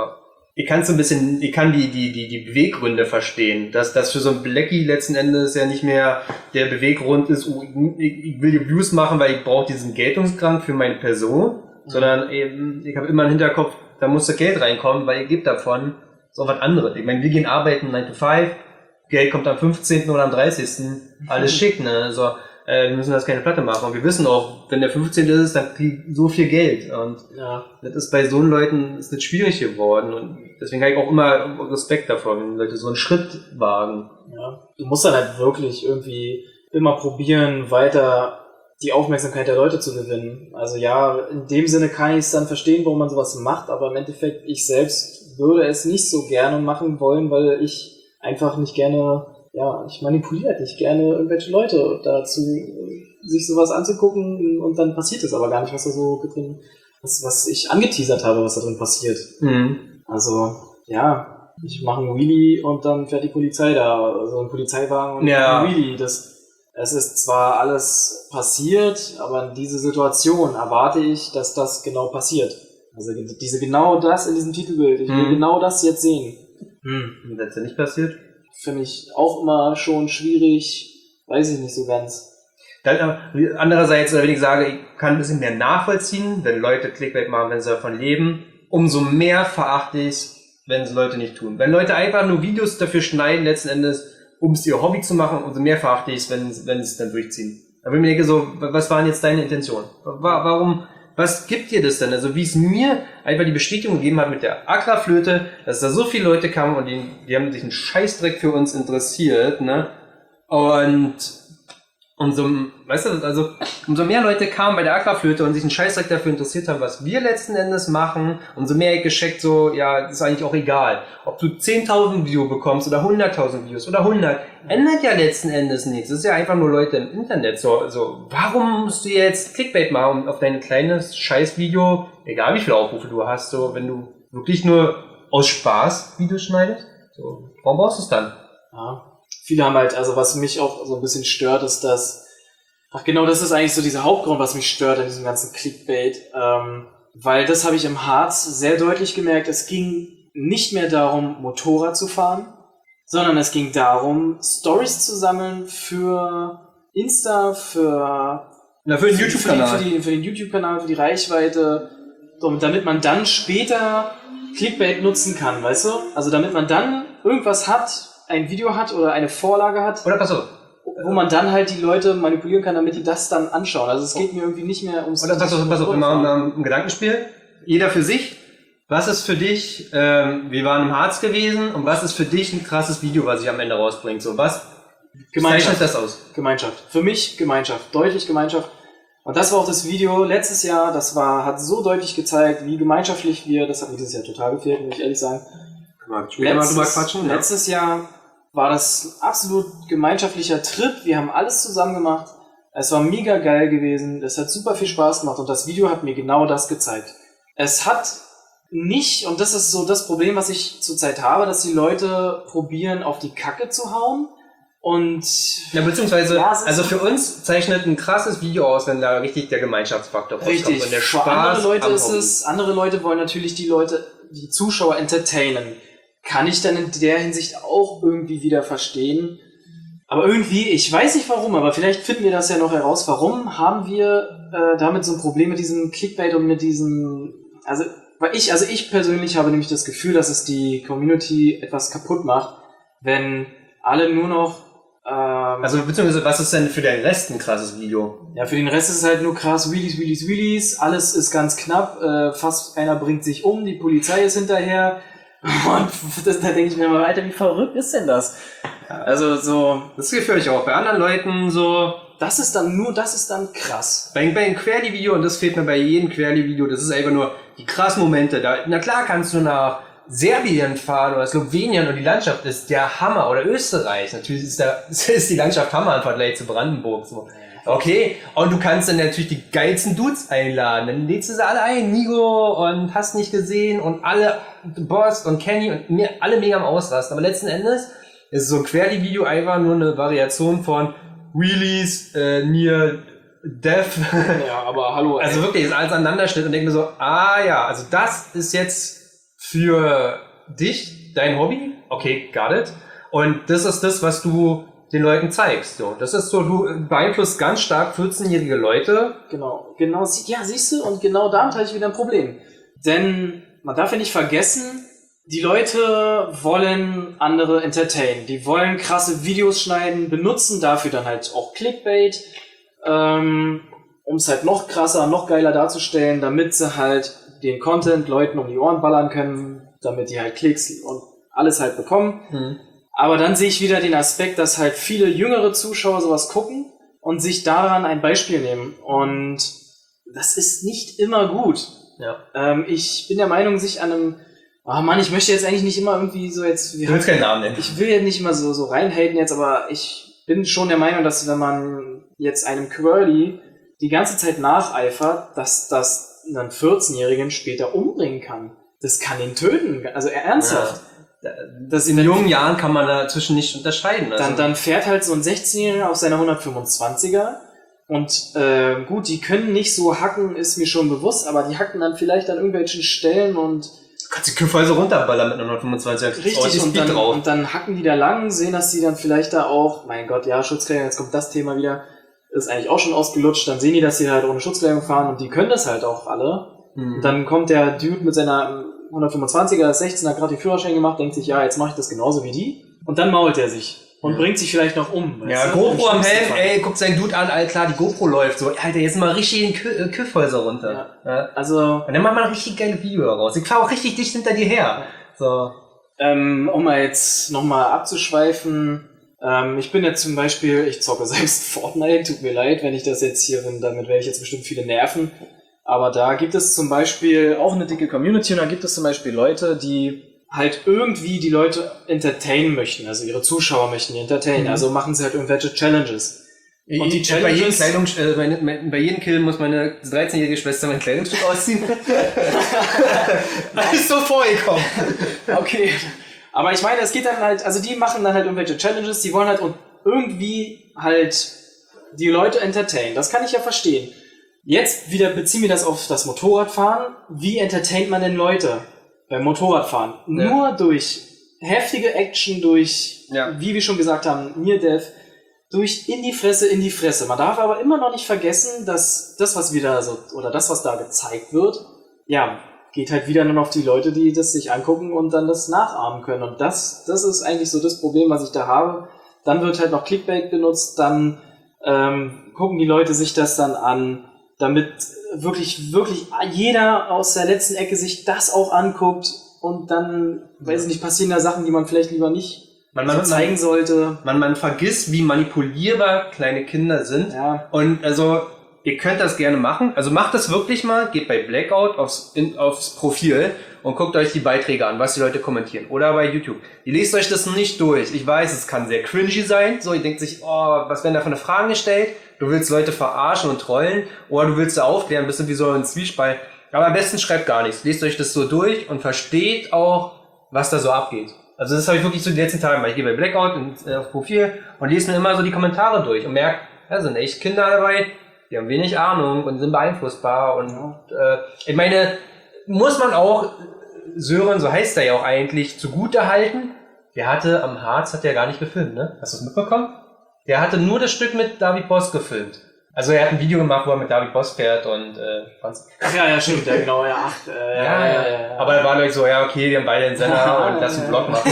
ich kann so ein bisschen, ich kann die, die, die, die Beweggründe verstehen, dass das für so ein Blackie letzten Endes ja nicht mehr der Beweggrund ist, oh, ich, ich will Views machen, weil ich brauche diesen Geltungsdrang für meine Person, mhm. sondern eben, ich habe immer im Hinterkopf, da muss das Geld reinkommen, weil ihr gebt davon so was anderes. Ich meine, wir gehen arbeiten nine to five, Geld kommt am fünfzehnten oder am dreißigsten Alles schick, ne? Also, äh, wir müssen das keine Platte machen. Und wir wissen auch, wenn der fünfzehnte ist, dann kriegt so viel Geld. Und ja. das ist bei so einen Leuten ist das schwierig geworden. Und deswegen habe ich auch immer Respekt davor, wenn Leute so einen Schritt wagen. Ja. Du musst dann halt wirklich irgendwie immer probieren, weiter die Aufmerksamkeit der Leute zu gewinnen. Also ja, in dem Sinne kann ich es dann verstehen, warum man sowas macht, aber im Endeffekt, ich selbst würde es nicht so gerne machen wollen, weil ich einfach nicht gerne, ja, ich manipuliere nicht gerne irgendwelche Leute dazu, sich sowas anzugucken und dann passiert es aber gar nicht, was da so drin, was, was ich angeteasert habe, was da drin passiert. Mhm. Also, ja, ich mache einen Wheelie und dann fährt die Polizei da, also ein Polizeiwagen und ja. ein Wheelie. Das, es ist zwar alles passiert, aber in diese Situation erwarte ich, dass das genau passiert. Also diese genau das in diesem Titelbild. Ich will mhm. genau das jetzt sehen. Hm. Und wenn es ja nicht passiert? Finde ich auch immer schon schwierig, weiß ich nicht so ganz. Dann, andererseits, wenn ich sage, ich kann ein bisschen mehr nachvollziehen, wenn Leute Clickbait machen, wenn sie davon leben, umso mehr verachte ich es, wenn es Leute nicht tun. Wenn Leute einfach nur Videos dafür schneiden, letzten Endes, um es ihr Hobby zu machen, umso mehr verachte ich es, wenn, wenn es dann durchziehen. Aber ich mir denke so, was waren jetzt deine Intentionen? Warum, was gibt dir das denn? Also wie es mir einfach die Bestätigung gegeben hat mit der Aquaflöte, dass da so viele Leute kamen und die, die haben sich einen Scheißdreck für uns interessiert, ne? Und umso, weißt du, also umso mehr Leute kamen bei der Aquaflöte und sich einen Scheißdreck dafür interessiert haben, was wir letzten Endes machen, umso mehr ich gescheckt so, ja, das ist eigentlich auch egal. Ob du zehntausend Views bekommst oder hunderttausend Views oder hundert, ändert ja letzten Endes nichts. Das ist ja einfach nur Leute im Internet. So, so warum musst du jetzt Clickbait machen auf dein kleines Scheißvideo, egal wie viele Aufrufe du hast, so, wenn du wirklich nur aus Spaß Videos schneidest? So, warum brauchst du es dann? Ja. Viele haben halt, also was mich auch so ein bisschen stört, ist, dass, ach genau, das ist eigentlich so dieser Hauptgrund, was mich stört an diesem ganzen Clickbait, ähm, weil das habe ich im Harz sehr deutlich gemerkt, es ging nicht mehr darum, Motorrad zu fahren, sondern es ging darum, Stories zu sammeln für Insta, für, Na, für den YouTube-Kanal, für, die, für, die, für den YouTube-Kanal, für die Reichweite, damit man dann später Clickbait nutzen kann, weißt du? Also damit man dann irgendwas hat, ein Video hat oder eine Vorlage hat, oder pass auf, wo man dann halt die Leute manipulieren kann, damit die das dann anschauen. Also es geht mir irgendwie nicht mehr ums... Oder pass auf, pass auf, wir machen ein Gedankenspiel. Jeder für sich. Was ist für dich, ähm, wir waren im Harz gewesen, und was ist für dich ein krasses Video, was ich am Ende rausbringt? So, was zeichnet das aus? Gemeinschaft. Für mich Gemeinschaft. Deutlich Gemeinschaft. Und das war auch das Video letztes Jahr, das war, hat so deutlich gezeigt, wie gemeinschaftlich wir, das hat mir dieses Jahr total gefehlt, muss ich ehrlich sagen. Letztes, quatschen, ja. letztes Jahr war das absolut gemeinschaftlicher Trip. Wir haben alles zusammen gemacht. Es war mega geil gewesen. Es hat super viel Spaß gemacht und das Video hat mir genau das gezeigt. Es hat nicht, und das ist so das Problem, was ich zurzeit habe, dass die Leute probieren, auf die Kacke zu hauen. Und ja, beziehungsweise, ja, also für uns zeichnet ein krasses Video aus, wenn da richtig der Gemeinschaftsfaktor rauskommt. Richtig. Und der Für Spaß andere Leute am ist Hobby. es, andere Leute wollen natürlich die Leute, die Zuschauer entertainen. Kann ich dann in der Hinsicht auch irgendwie wieder verstehen. Aber irgendwie, ich weiß nicht warum, aber vielleicht finden wir das ja noch heraus. Warum haben wir äh, damit so ein Problem mit diesem Clickbait und mit diesem, also, weil ich, also ich persönlich habe nämlich das Gefühl, dass es die Community etwas kaputt macht, wenn alle nur noch, ähm, also, beziehungsweise, was ist denn für den Rest ein krasses Video? Ja, für den Rest ist es halt nur krass, Wheelies, Wheelies, Wheelies, alles ist ganz knapp, äh, fast einer bringt sich um, die Polizei ist hinterher. Und das, da denke ich mir mal weiter, wie verrückt ist denn das? Also so... Das Gefühl ich auch bei anderen Leuten so... Das ist dann nur, das ist dann krass. Bei, bei einem Querli-Video, und das fehlt mir bei jedem Querli-Video, das ist einfach nur die krassen Momente. Da, na klar kannst du nach Serbien fahren oder Slowenien und die Landschaft ist der Hammer. Oder Österreich, natürlich ist, der, ist die Landschaft Hammer im Vergleich zu Brandenburg. So. Okay, und du kannst dann natürlich die geilsten Dudes einladen. Dann lädst du sie alle ein, Nigo und hast nicht gesehen und alle, Boss und Kenny und mir, alle mega am Ausrasten. Aber letzten Endes ist so ein Querli-Video einfach nur eine Variation von Wheelies, äh, Near Death. Ja, aber hallo. Ey. Also wirklich, ist alles Aneinanderschnitt und denk mir so, ah ja, also das ist jetzt für dich, dein Hobby, okay, got it. Und das ist das, was du den Leuten zeigst. So. Das ist so, du beeinflusst ganz stark vierzehnjährige Leute. Genau, genau, ja, siehst du, und genau damit habe ich wieder ein Problem. Denn man darf ja nicht vergessen, die Leute wollen andere entertainen. Die wollen krasse Videos schneiden, benutzen dafür dann halt auch Clickbait, ähm, um es halt noch krasser, noch geiler darzustellen, damit sie halt den Content Leuten um die Ohren ballern können, damit die halt Klicks und alles halt bekommen. Mhm. Aber dann sehe ich wieder den Aspekt, dass halt viele jüngere Zuschauer sowas gucken und sich daran ein Beispiel nehmen. Und das ist nicht immer gut. Ja. Ähm, ich bin der Meinung, sich an einem Oh Mann, ich möchte jetzt eigentlich nicht immer irgendwie so jetzt... Du willst keinen Namen nennen. Ich will jetzt nicht immer so, so reinhaten jetzt, aber ich bin schon der Meinung, dass wenn man jetzt einem Quirly die ganze Zeit nacheifert, dass das einen vierzehnjährigen später umbringen kann. Das kann ihn töten, also ernsthaft. Ja. Das in jungen Jahren kann man dazwischen nicht unterscheiden. Also. Dann, dann fährt halt so ein sechzehnjähriger auf seiner hundertfünfundzwanziger und äh, gut, die können nicht so hacken, ist mir schon bewusst, aber die hacken dann vielleicht an irgendwelchen Stellen und Du kannst die Kühlweise runterballern mit einer hundertfünfundzwanziger. Richtig, und dann, drauf. und dann hacken die da lang, sehen, dass die dann vielleicht da auch, mein Gott, ja, Schutzkleidung, jetzt kommt das Thema wieder, ist eigentlich auch schon ausgelutscht, dann sehen die, dass die halt ohne Schutzkleidung fahren und die können das halt auch alle. Mhm. Und dann kommt der Dude mit seiner hundertfünfundzwanziger, sechzehn, hat gerade die Führerschein gemacht, denkt sich, ja, jetzt mache ich das genauso wie die. Und dann mault er sich. Und ja. bringt sich vielleicht noch um. Ja, GoPro am Helm, ey, guckt seinen Dude an, all klar, die GoPro läuft so, Alter, jetzt mal richtig in den Küffhäuser runter. Ja. Ja. Also. Und dann macht man ein richtig geiles Video daraus. Ich fahr auch richtig dicht hinter dir her. So. Ähm, um mal jetzt nochmal abzuschweifen, ähm, ich bin jetzt zum Beispiel, ich zocke selbst Fortnite, tut mir leid, wenn ich das jetzt hier bin, damit werde ich jetzt bestimmt viele nerven. Aber da gibt es zum Beispiel auch eine dicke Community und da gibt es zum Beispiel Leute, die halt irgendwie die Leute entertainen möchten, also ihre Zuschauer möchten die entertainen, mhm. also machen sie halt irgendwelche Challenges. Und die Challenges... Bei jedem, Kleidung, äh, bei, bei jedem Kill muss meine dreizehnjährige Schwester mein Kleidungsstück ausziehen. Das ist so vorgekommen. Okay. Aber ich meine, es geht dann halt, also die machen dann halt irgendwelche Challenges, die wollen halt irgendwie halt die Leute entertainen. Das kann ich ja verstehen. Jetzt wieder beziehen wir das auf das Motorradfahren. Wie entertaint man denn Leute beim Motorradfahren? Ja. Nur durch heftige Action, durch, ja. wie wir schon gesagt haben, Near Death, durch in die Fresse, in die Fresse. Man darf aber immer noch nicht vergessen, dass das, was wieder so, oder das, was da gezeigt wird, ja, geht halt wieder nur auf die Leute, die das sich angucken und dann das nachahmen können. Und das, das ist eigentlich so das Problem, was ich da habe. Dann wird halt noch Clickbait benutzt, dann ähm, gucken die Leute sich das dann an, damit wirklich, wirklich jeder aus der letzten Ecke sich das auch anguckt und dann, weiß ich nicht, passieren da Sachen, die man vielleicht lieber nicht man, man, so zeigen man, sollte. Man, man vergisst, wie manipulierbar kleine Kinder sind. Ja. Und also, ihr könnt das gerne machen. Also macht das wirklich mal, geht bei Blackout aufs, in, aufs Profil und guckt euch die Beiträge an, was die Leute kommentieren. Oder bei YouTube. Ihr lest euch das nicht durch. Ich weiß, es kann sehr cringy sein. So, ihr denkt sich, oh, was werden da für eine Fragen gestellt? Du willst Leute verarschen und trollen oder du willst sie aufklären, bist wie so ein Zwiespalt. Aber am besten schreibt gar nichts. Lest euch das so durch und versteht auch, was da so abgeht. Also das habe ich wirklich so die letzten Tage, weil ich gehe bei Blackout ins äh, Profil und lese mir immer so die Kommentare durch und merke, da sind echt Kinder dabei, die haben wenig Ahnung und sind beeinflussbar. Und äh, ich meine, muss man auch Sören, so heißt er ja auch eigentlich, zugute halten. Der hatte am Harz, hat der gar nicht gefilmt, ne? Hast du es mitbekommen? Der hatte nur das Stück mit David Boss gefilmt. Also er hat ein Video gemacht, wo er mit David Boss fährt und äh, fand's. Ach ja, ja, stimmt, ja genau, ja, ach, äh, ja, ja, ja, ja, ja. Aber er war like so, ja, okay, die haben beide einen Sender und lass einen Vlog machen.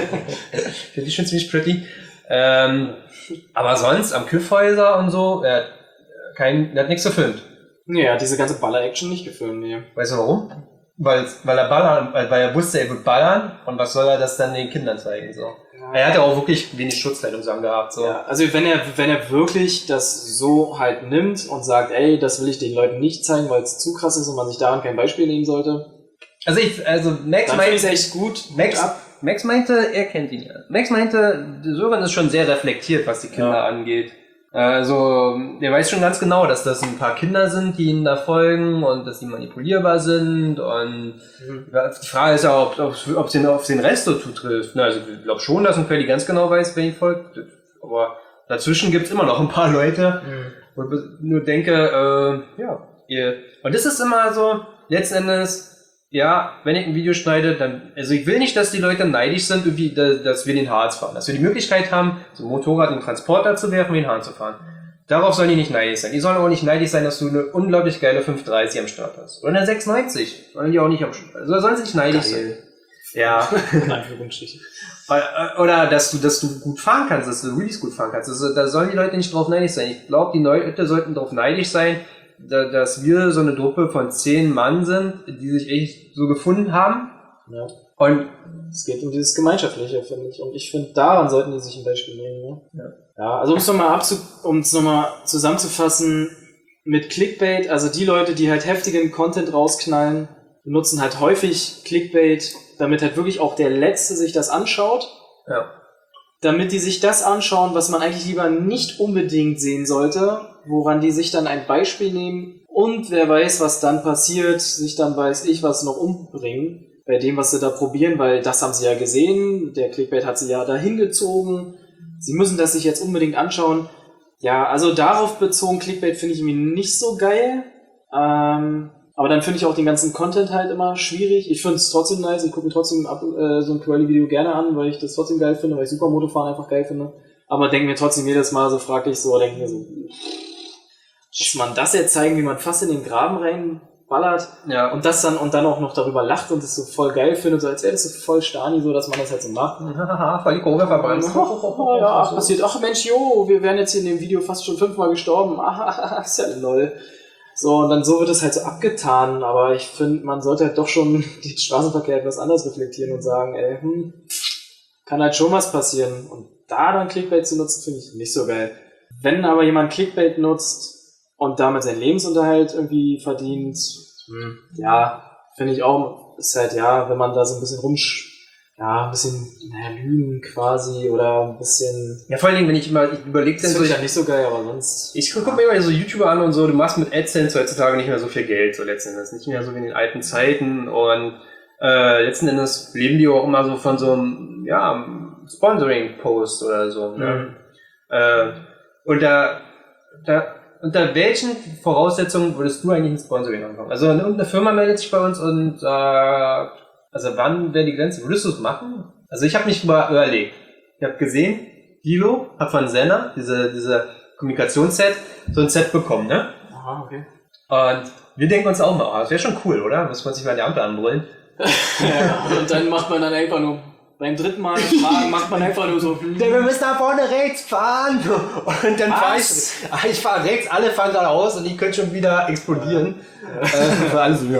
Finde ich schon ziemlich pretty. Ähm, aber sonst am Küffhäuser und so, er hat kein, er hat nichts gefilmt. Nee, er hat diese ganze Baller-Action nicht gefilmt, nee. Weißt du warum? Weil, weil er ballern, weil er wusste, er wird ballern und was soll er das dann den Kindern zeigen, so. Ja. Er hat ja auch wirklich wenig Schutzkleidung so gehabt, so. Ja, also wenn er, wenn er wirklich das so halt nimmt und sagt, ey, das will ich den Leuten nicht zeigen, weil es zu krass ist und man sich daran kein Beispiel nehmen sollte. Also ich, also Max meinte, ist echt gut. Max, Max meinte, er kennt ihn ja. Max meinte, Sören ist schon sehr reflektiert, was die Kinder ja. angeht. Also, er weiß schon ganz genau, dass das ein paar Kinder sind, die ihm da folgen und dass die manipulierbar sind und mhm. die Frage ist ja, ob es den auf den Rest so zutrifft. Also, ich glaube schon, dass ein Quelli ganz genau weiß, wer ihn folgt, aber dazwischen gibt's immer noch ein paar Leute, mhm. wo ich nur denke, äh, ja, ihr, und das ist immer so, letzten Endes, ja, wenn ich ein Video schneide, dann, also ich will nicht, dass die Leute neidisch sind, irgendwie, dass wir den Harz fahren. Dass wir die Möglichkeit haben, so ein Motorrad in den Transporter zu werfen, wie den Harz zu fahren. Darauf sollen die nicht neidisch sein. Die sollen auch nicht neidisch sein, dass du eine unglaublich geile fünf dreißig am Start hast. Oder eine sechs neunzig. Sollen die auch nicht am Start. Also sollen sie nicht neidisch sein. Ja. In Anführungsstrichen. Oder dass du, dass du gut fahren kannst, dass du Release gut fahren kannst. Also, da sollen die Leute nicht drauf neidisch sein. Ich glaube, die Leute sollten drauf neidisch sein, dass wir so eine Truppe von zehn Mann sind, die sich echt so gefunden haben. Ja. Und es geht um dieses Gemeinschaftliche, finde ich. Und ich finde, daran sollten die sich ein Beispiel nehmen. Ne? Ja. Ja, also um es nochmal abzu um es nochmal zusammenzufassen, mit Clickbait, also die Leute, die halt heftigen Content rausknallen, benutzen halt häufig Clickbait, damit halt wirklich auch der Letzte sich das anschaut. Ja. Damit die sich das anschauen, was man eigentlich lieber nicht unbedingt sehen sollte, woran die sich dann ein Beispiel nehmen und wer weiß, was dann passiert, sich dann weiß ich was noch umbringen bei dem, was sie da probieren, weil das haben sie ja gesehen, der Clickbait hat sie ja dahin gezogen, sie müssen das sich jetzt unbedingt anschauen. Ja, also darauf bezogen Clickbait finde ich mir nicht so geil, ähm, aber dann finde ich auch den ganzen Content halt immer schwierig. Ich finde es trotzdem nice, ich gucke mir trotzdem ab, äh, so ein Quali-Video gerne an, weil ich das trotzdem geil finde, weil ich Supermotofahren einfach geil finde. Aber denke mir trotzdem jedes Mal so fraglich so, denke mir so, muss man das jetzt zeigen, wie man fast in den Graben reinballert? Ja. Und das dann, und dann auch noch darüber lacht und es so voll geil findet, so als wäre das so voll Stani, so, dass man das halt so macht. Haha, voll die Kurve verbrannt. Ja, ach, passiert, ach Mensch, jo, wir wären jetzt hier in dem Video fast schon fünfmal gestorben. Ah, ist ja lol. So, und dann so wird es halt so abgetan, aber ich finde, man sollte halt doch schon den Straßenverkehr etwas anders reflektieren und sagen, ey, hm, kann halt schon was passieren. Und da dann Clickbait zu nutzen, finde ich nicht so geil. Wenn aber jemand Clickbait nutzt und damit seinen Lebensunterhalt irgendwie verdient, hm, ja, finde ich auch, ist halt, ja, wenn man da so ein bisschen rumsch ja, ein bisschen, naja, lügen quasi oder ein bisschen... Ja, vor allen Dingen, wenn ich immer, ich überlege dann das so... ist ja nicht so geil, aber sonst... Ich gucke mir immer so YouTuber an und so, du machst mit AdSense heutzutage nicht mehr so viel Geld, so letzten Endes. Nicht mehr so wie in den alten Zeiten und äh, letzten Endes leben die auch immer so von so einem, ja, Sponsoring-Post oder so. Mhm. Ne? Äh, und da, da, unter welchen Voraussetzungen würdest du eigentlich ein Sponsoring anfangen? Also irgendeine Firma meldet sich bei uns und sagt... Also wann wäre die Grenze? Würdest du es machen? Also ich habe mich mal überlegt. Ich habe gesehen, Dilo hat von Senna, diese, diese Kommunikationsset, so ein Set bekommen, ne? Aha, okay. Und wir denken uns auch mal, oh, das wäre schon cool, oder? Muss man sich mal an die Ampel anbrüllen. Ja, und dann macht man dann einfach nur, beim dritten Mal fragen, macht man einfach nur so, Denn wir müssen da vorne rechts fahren. Und dann fahre ich, ich fahre rechts, alle fahren geradeaus und ich könnte schon wieder explodieren. Ja. Äh, alles so,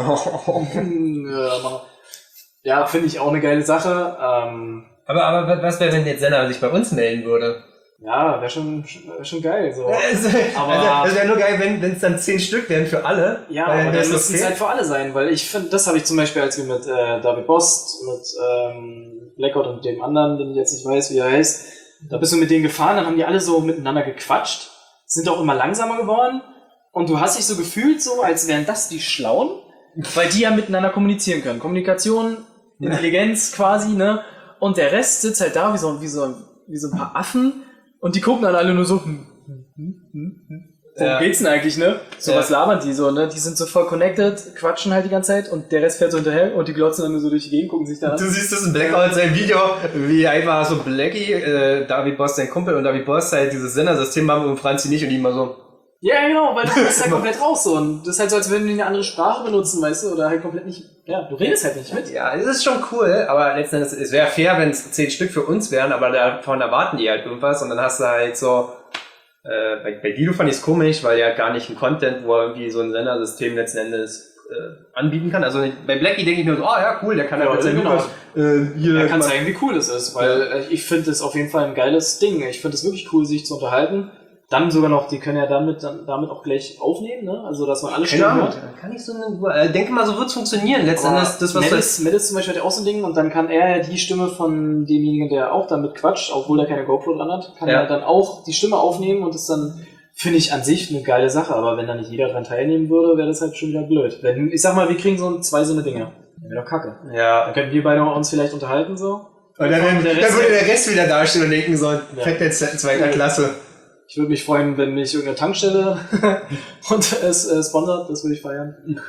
ja. Ja, finde ich auch eine geile Sache. Ähm, aber, aber was wäre, wenn jetzt Senna sich bei uns melden würde? Ja, wäre schon, wär schon geil. So. Also, aber also, es wäre nur geil, wenn es dann zehn Stück wären für alle. Ja, aber dann müssten es halt für alle sein, weil ich finde, das habe ich zum Beispiel, als wir mit äh, David Bost, mit ähm, Blackout und dem anderen, den ich jetzt nicht weiß, wie er heißt, da bist du mit denen gefahren, dann haben die alle so miteinander gequatscht, sind auch immer langsamer geworden und du hast dich so gefühlt so, als wären das die Schlauen, weil die ja miteinander kommunizieren können. Kommunikation, Intelligenz quasi, ne? Und der Rest sitzt halt da wie so, wie so, wie so ein paar Affen und die gucken dann alle nur so, hm, hm, hm, hm. Worum ja. geht's denn eigentlich, ne? So ja. Was labern die so, ne? Die sind so voll connected, quatschen halt die ganze Zeit und der Rest fährt so hinterher und die glotzen dann nur so durch die Gegend, gucken sich da an. Du siehst das in Blackout sein Video, wie einfach so Blackie, äh, David Boss sein Kumpel und David Boss halt dieses Sendersystem haben und Franzi nicht und die immer so. Ja, genau, weil du bist halt komplett raus so und das ist halt so, als würden die eine andere Sprache benutzen, weißt du, oder halt komplett nicht, ja, du redest halt nicht mit. Ja, es ist schon cool, aber letzten Endes, es wäre fair, wenn es zehn Stück für uns wären, aber davon erwarten die halt irgendwas und dann hast du halt so, äh, bei, bei Guido fand ich es komisch, weil er gar nicht ein Content, wo er irgendwie so ein Sendersystem letzten Endes äh, anbieten kann. Also bei Blackie denke ich mir so, oh ja, cool, der kann ja, halt mit seinem genau. Lukas, äh, hier... Er kann zeigen, wie cool es ist, weil ja. ich finde es auf jeden Fall ein geiles Ding. Ich finde es wirklich cool, sich zu unterhalten. Dann sogar noch, die können ja damit, dann, damit auch gleich aufnehmen, ne? Also, dass man alle Stimmen hört. Kann ich so eine, äh, denke mal, so wird es funktionieren. Letztendlich, das, was Melis, Melis zum Beispiel hat ja auch so ein Ding und dann kann er ja die Stimme von demjenigen, der auch damit quatscht, obwohl er keine GoPro dran hat, kann ja. er dann auch die Stimme aufnehmen und das dann, finde ich an sich eine geile Sache, aber wenn da nicht jeder dran teilnehmen würde, wäre das halt schon wieder blöd. Wenn, ich sag mal, wir kriegen so zwei so eine Dinge. Wäre doch kacke. Ja. Dann könnten wir beide uns vielleicht unterhalten, so. Und dann, dann, dann würde der Rest wieder dastehen und denken so, ja. fängt jetzt in zweiter Klasse. Ich würde mich freuen, wenn mich irgendeine Tankstelle und es äh, sponsert, das würde ich feiern.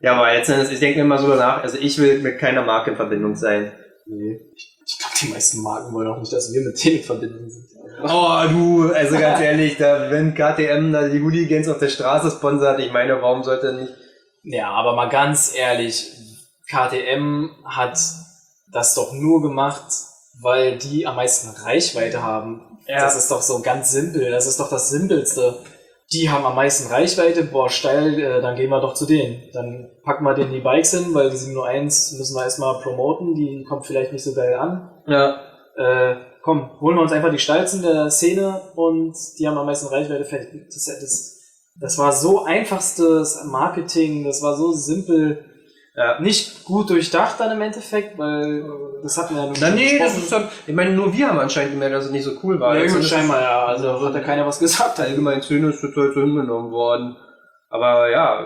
Ja, aber jetzt, ich denke mir immer so danach, also ich will mit keiner Marke in Verbindung sein. Nee. Ich, ich glaube, die meisten Marken wollen auch nicht, dass wir mit denen in Verbindung sind. Oh, du, also ganz ehrlich, da, wenn K T M da die Hooligans auf der Straße sponsert, ich meine, warum sollte nicht? Ja, aber mal ganz ehrlich, K T M hat das doch nur gemacht, weil die am meisten Reichweite haben. Ja. Das ist doch so ganz simpel, das ist doch das Simpelste. Die haben am meisten Reichweite, boah, steil, äh, dann gehen wir doch zu denen. Dann packen wir denen die Bikes hin, weil die sieben null eins müssen wir erstmal promoten, die kommt vielleicht nicht so geil an. Ja. Äh, komm, holen wir uns einfach die Steilsten der Szene und die haben am meisten Reichweite. Das, das, das war so einfachstes Marketing, das war so simpel. Ja, nicht gut durchdacht dann im Endeffekt, weil das hatten wir ja nur Na, nee, das ist dann, ich meine, nur wir haben anscheinend gemerkt, dass es nicht so cool war. Ja, also scheinbar, ja, also hat ja keiner was gesagt. Allgemein Szene ist total so hingenommen worden. Aber ja,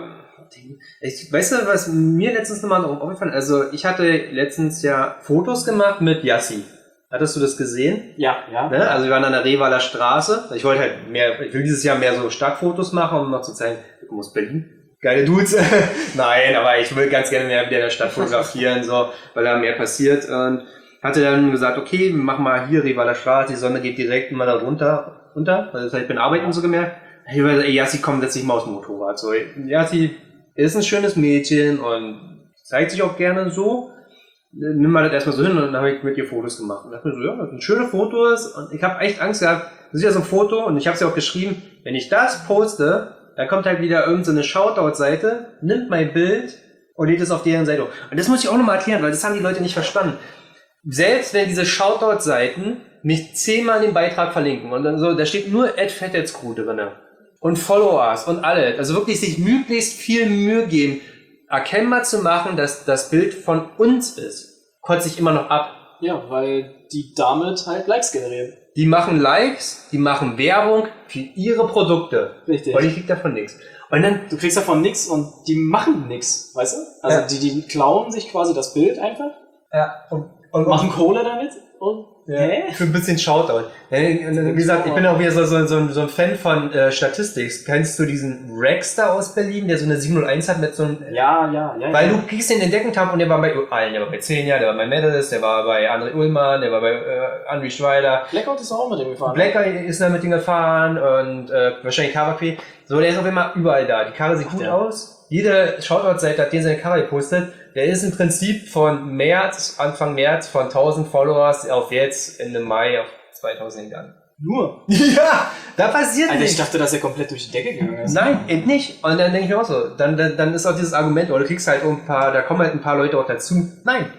ich, weißt du, was mir letztens nochmal aufgefallen ist? Also, ich hatte letztens ja Fotos gemacht mit Yassi. Hattest du das gesehen? Ja, ja. Ne? Also wir waren an der Revaler Straße. Ich wollte halt mehr, ich will dieses Jahr mehr so Stadtfotos machen, um noch zu zeigen, ich komme aus Berlin. Geile Dudes. Nein, aber ich will ganz gerne mehr wieder in der Stadt fotografieren, so, weil da mehr passiert. Und hatte dann gesagt, okay, wir machen mal hier Revaler Straße, die Sonne geht direkt immer da runter, runter. Also das heißt, ich bin arbeiten und so gemerkt. Ich war so, ey, Yassi, komm, setz dich mal aufs Motorrad. So, Yassi ist ein schönes Mädchen und zeigt sich auch gerne so. Nimm mal das erstmal so hin und dann habe ich mit ihr Fotos gemacht. Und dachte mir so, ja, das sind schöne Fotos und ich habe echt Angst gehabt, das ist ja so ein Foto und ich habe es ja auch geschrieben, wenn ich das poste, dann kommt halt wieder irgendeine so Shoutout-Seite, nimmt mein Bild und lädt es auf deren Seite hoch. Und das muss ich auch nochmal erklären, weil das haben die Leute nicht verstanden. Selbst wenn diese Shoutout-Seiten mich zehnmal den Beitrag verlinken und dann so, da steht nur Ed Fettheads-Crew drin und Followers und alle, also wirklich sich möglichst viel Mühe geben, erkennbar zu machen, dass das Bild von uns ist, kotze ich immer noch ab. Ja, weil die damit halt Likes generieren. Die machen Likes, die machen Werbung für ihre Produkte. Richtig. Und ich krieg davon nichts. Und dann, du kriegst davon nichts und die machen nichts, weißt du? Also ja. die, die klauen sich quasi das Bild einfach. Ja. Und, und machen Kohle damit und ja, hä? Für ein bisschen Shoutout. Ja, wie gesagt, ich bin auch wieder so, so, so, ein, so ein Fan von äh, Statistik. Kennst du diesen Rex da aus Berlin, der so eine sieben null eins hat mit so einem... Ja, ja, ja. Weil ja. du kriegst den Entdeckentab und der war bei allen. Der war bei Zehner, der war bei Medalist, der war bei André Ullmann, der war bei äh, André Schweider. Blackout ist auch mit dem gefahren. Blackout ist da mit dem gefahren und äh, wahrscheinlich Karaquet. So, der ist auf immer überall da. Die Karre sieht Ach, gut ja. aus. Jede Shoutout-Seite hat den seine Karre gepostet. Der ist im Prinzip von März, Anfang März, von tausend Followers auf jetzt Ende Mai auf zweitausend gegangen. Nur? Ja, da passiert Alter, nichts. Ich dachte, dass er komplett durch die Decke gegangen ist. Nein, eben nicht. Und dann denke ich mir auch so, dann, dann, dann ist auch dieses Argument, oder du kriegst halt ein paar, da kommen halt ein paar Leute auch dazu. Nein,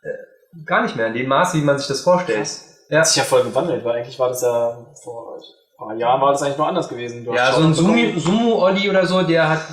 äh, gar nicht mehr in dem Maß, wie man sich das vorstellt. Krass. Ja. Hat sich ja voll gewandelt, weil eigentlich war das ja vor ein paar Jahren war das eigentlich nur anders gewesen. Du ja, so ein Sumo-Olli oder so, der hat...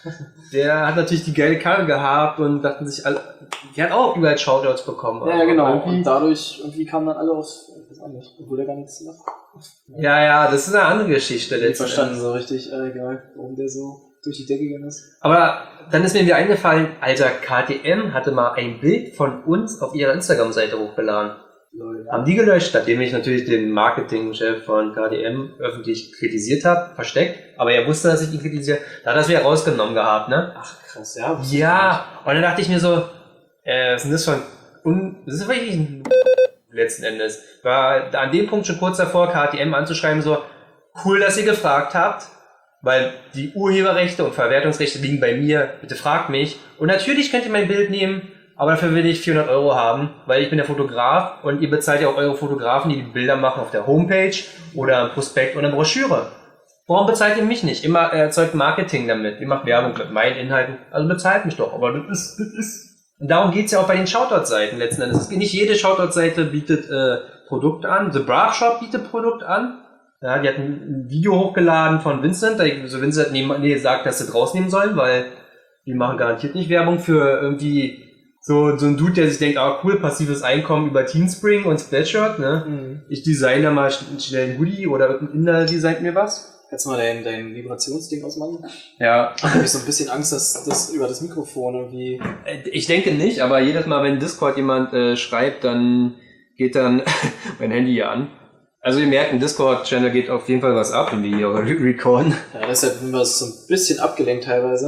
Der hat natürlich die geile Karre gehabt und dachten sich alle, die hat auch überall Shoutouts bekommen. Ja, genau. Und dadurch, irgendwie kamen dann alle aus, ich weiß auch nicht, obwohl er gar nichts macht. Ja, ja, das ist eine andere Geschichte. Ich verstanden so richtig, äh, egal, warum der so durch die Decke gegangen ist. Aber dann ist mir wieder eingefallen, Alter, K T M hatte mal ein Bild von uns auf ihrer Instagram-Seite hochgeladen. Ja. Haben die gelöscht, nachdem ich natürlich den Marketingchef von K T M öffentlich kritisiert habe, versteckt, aber er wusste, dass ich ihn kritisiere, da hat er es wieder rausgenommen gehabt, ne? Ach krass, ja. Ja, und dann dachte ich mir so, äh, was ist denn das von, un, das ist wirklich ein letzten Endes. War an dem Punkt schon kurz davor, K T M anzuschreiben, so, cool, dass ihr gefragt habt, weil die Urheberrechte und Verwertungsrechte liegen bei mir, bitte fragt mich. Und natürlich könnt ihr mein Bild nehmen, aber dafür will ich vierhundert Euro haben, weil ich bin der Fotograf und ihr bezahlt ja auch eure Fotografen, die die Bilder machen auf der Homepage oder im Prospekt oder Broschüre. Warum bezahlt ihr mich nicht? Immer erzeugt Marketing damit, ihr macht Werbung mit meinen Inhalten, also bezahlt mich doch. Aber das ist, das ist. Und darum geht's ja auch bei den Shoutout-Seiten letzten Endes. Nicht jede Shoutout-Seite bietet äh, Produkt an. The Bra Shop bietet Produkt an. Ja, die hat ein Video hochgeladen von Vincent, da so Vincent nee, nee, sagt, dass sie draus nehmen sollen, weil die machen garantiert nicht Werbung für irgendwie So, so ein Dude, der sich denkt, ah cool, passives Einkommen über Teespring und Spreadshirt, ne? Mhm. Ich designe da mal schnell ein Hoodie oder irgendein Inder designt mir was. Kannst du mal dein, dein Vibrationsding ausmachen? Ja. Ich habe so ein bisschen Angst, dass das über das Mikrofon irgendwie... Ich denke nicht, aber jedes Mal, wenn Discord jemand äh, schreibt, dann geht dann mein Handy hier an. Also ihr merkt, im Discord-Channel geht auf jeden Fall was ab, wenn wir hier recorden. Ja, deshalb sind wir so ein bisschen abgelenkt teilweise.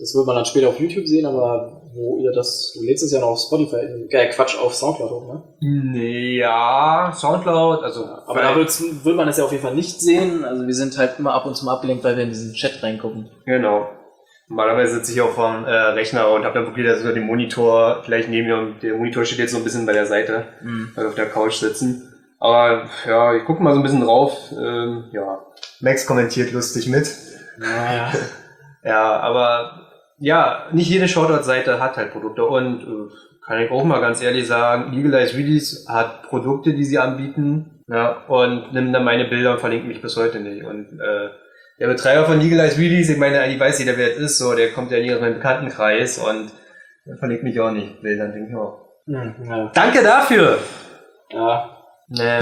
Das wird man dann später auf YouTube sehen, aber wo ihr das, du lädst es ja noch auf Spotify, äh, Quatsch, auf Soundcloud hoch, ne? Nee, ja, Soundcloud, also. Aber da wird, wird man es ja auf jeden Fall nicht sehen. Also wir sind halt immer ab und zu mal abgelenkt, weil wir in diesen Chat reingucken. Genau. Normalerweise sitze ich auch vom äh, Rechner und habe dann wirklich das über den Monitor gleich neben mir und der Monitor steht jetzt so ein bisschen bei der Seite, mhm. weil wir auf der Couch sitzen. Aber ja, ich gucke mal so ein bisschen drauf. Ähm, ja, Max kommentiert lustig mit. Naja. Ja, aber ja, nicht jede Shoutout-Seite hat halt Produkte und äh, kann ich auch mal ganz ehrlich sagen, Legalize Release hat Produkte, die sie anbieten, ja, und nimmt dann meine Bilder und verlinkt mich bis heute nicht. Und äh, der Betreiber von Legalize Release, ich meine, eigentlich weiß jeder, wer es ist, so, der kommt ja nie aus meinem Bekanntenkreis und der verlinkt mich auch nicht. Bildern, denke ich auch. Ja, ja. Danke dafür! Ja. Nee.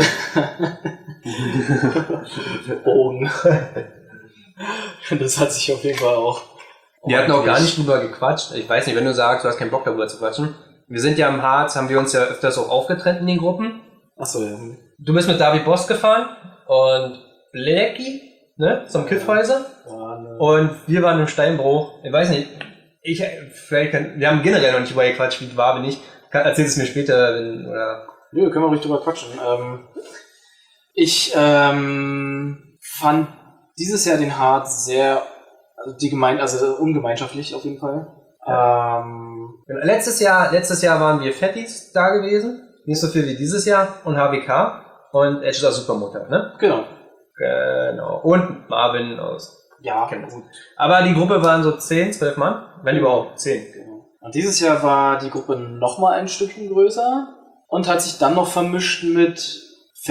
Bogen. Das hat sich auf jeden Fall auch... Wir hatten auch gar nicht drüber gequatscht. Ich weiß nicht, wenn du sagst, du hast keinen Bock darüber zu quatschen. Wir sind ja im Harz, haben wir uns ja öfters auch aufgetrennt in den Gruppen. Achso, ja. Du bist mit David Boss gefahren und Blackie, ne, zum Kiffhäuser. Ja, ne. Und wir waren im Steinbruch. Ich weiß nicht, ich, vielleicht kann, wir haben generell noch nicht drüber gequatscht, wie es war, bin ich. Erzähl es mir später, wenn, oder... Nö, können wir ruhig drüber quatschen. Ähm, ich ähm, fand dieses Jahr den Harz sehr, also die Gemein, also ungemeinschaftlich auf jeden Fall. Ja. Ähm, letztes Jahr, letztes Jahr waren wir Fettis da gewesen, nicht so viel wie dieses Jahr, und H B K und Edge der Supermutter, ne? Genau. Genau. Und Marvin aus. Ja, gut. Aber die Gruppe waren so zehn, zwölf Mann, wenn ja. überhaupt zehn. Genau. Und dieses Jahr war die Gruppe nochmal ein Stückchen größer und hat sich dann noch vermischt mit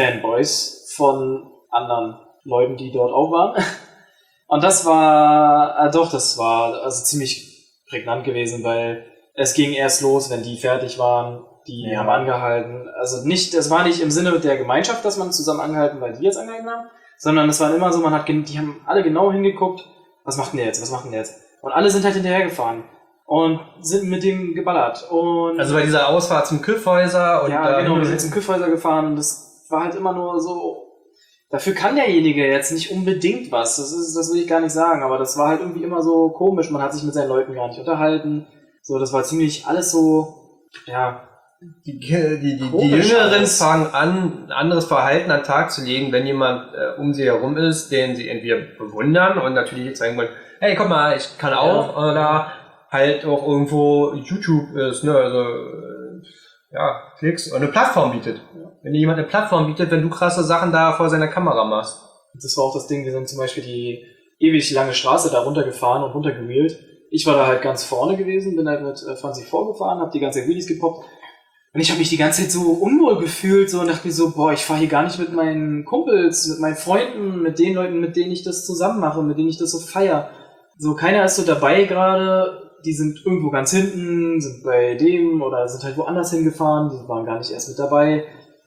Fanboys von anderen Leuten, die dort auch waren. Und das war, äh, doch, das war also ziemlich prägnant gewesen, weil es ging erst los, wenn die fertig waren, die ja. haben angehalten. Also nicht, es war nicht im Sinne der Gemeinschaft, dass man zusammen angehalten, weil die jetzt angehalten haben, sondern es war immer so, man hat, die haben alle genau hingeguckt, was macht denn der jetzt, was macht denn der jetzt? Und alle sind halt hinterhergefahren und sind mit dem geballert. Und also bei dieser Ausfahrt zum Kiffhäuser und ja, genau, wir sind zum Kiffhäuser gefahren und das war halt immer nur so, dafür kann derjenige jetzt nicht unbedingt was, das ist, das will ich gar nicht sagen, aber das war halt irgendwie immer so komisch, man hat sich mit seinen Leuten gar nicht unterhalten, so, das war ziemlich alles so, ja, die, die, die, die Jüngeren fangen an, ein anderes Verhalten an den Tag zu legen, wenn jemand äh, um sie herum ist, den sie entweder bewundern und natürlich zeigen wollen, hey, guck mal, ich kann auch, ja. Oder halt auch irgendwo YouTube ist, ne, also äh, ja, Klicks, eine Plattform bietet. Ja. Wenn dir jemand eine Plattform bietet, wenn du krasse Sachen da vor seiner Kamera machst. Das war auch das Ding, wir sind zum Beispiel die ewig lange Straße da runtergefahren und runtergewheelt. Ich war da halt ganz vorne gewesen, bin halt mit äh, Franzi vorgefahren, hab die ganze Wheelies gepoppt. Und ich habe mich die ganze Zeit so unwohl gefühlt, so, und dachte mir so, boah, ich fahre hier gar nicht mit meinen Kumpels, mit meinen Freunden, mit den Leuten, mit denen ich das zusammen mache, mit denen ich das so feier. So, keiner ist so dabei gerade, die sind irgendwo ganz hinten, sind bei dem oder sind halt woanders hingefahren, die waren gar nicht erst mit dabei.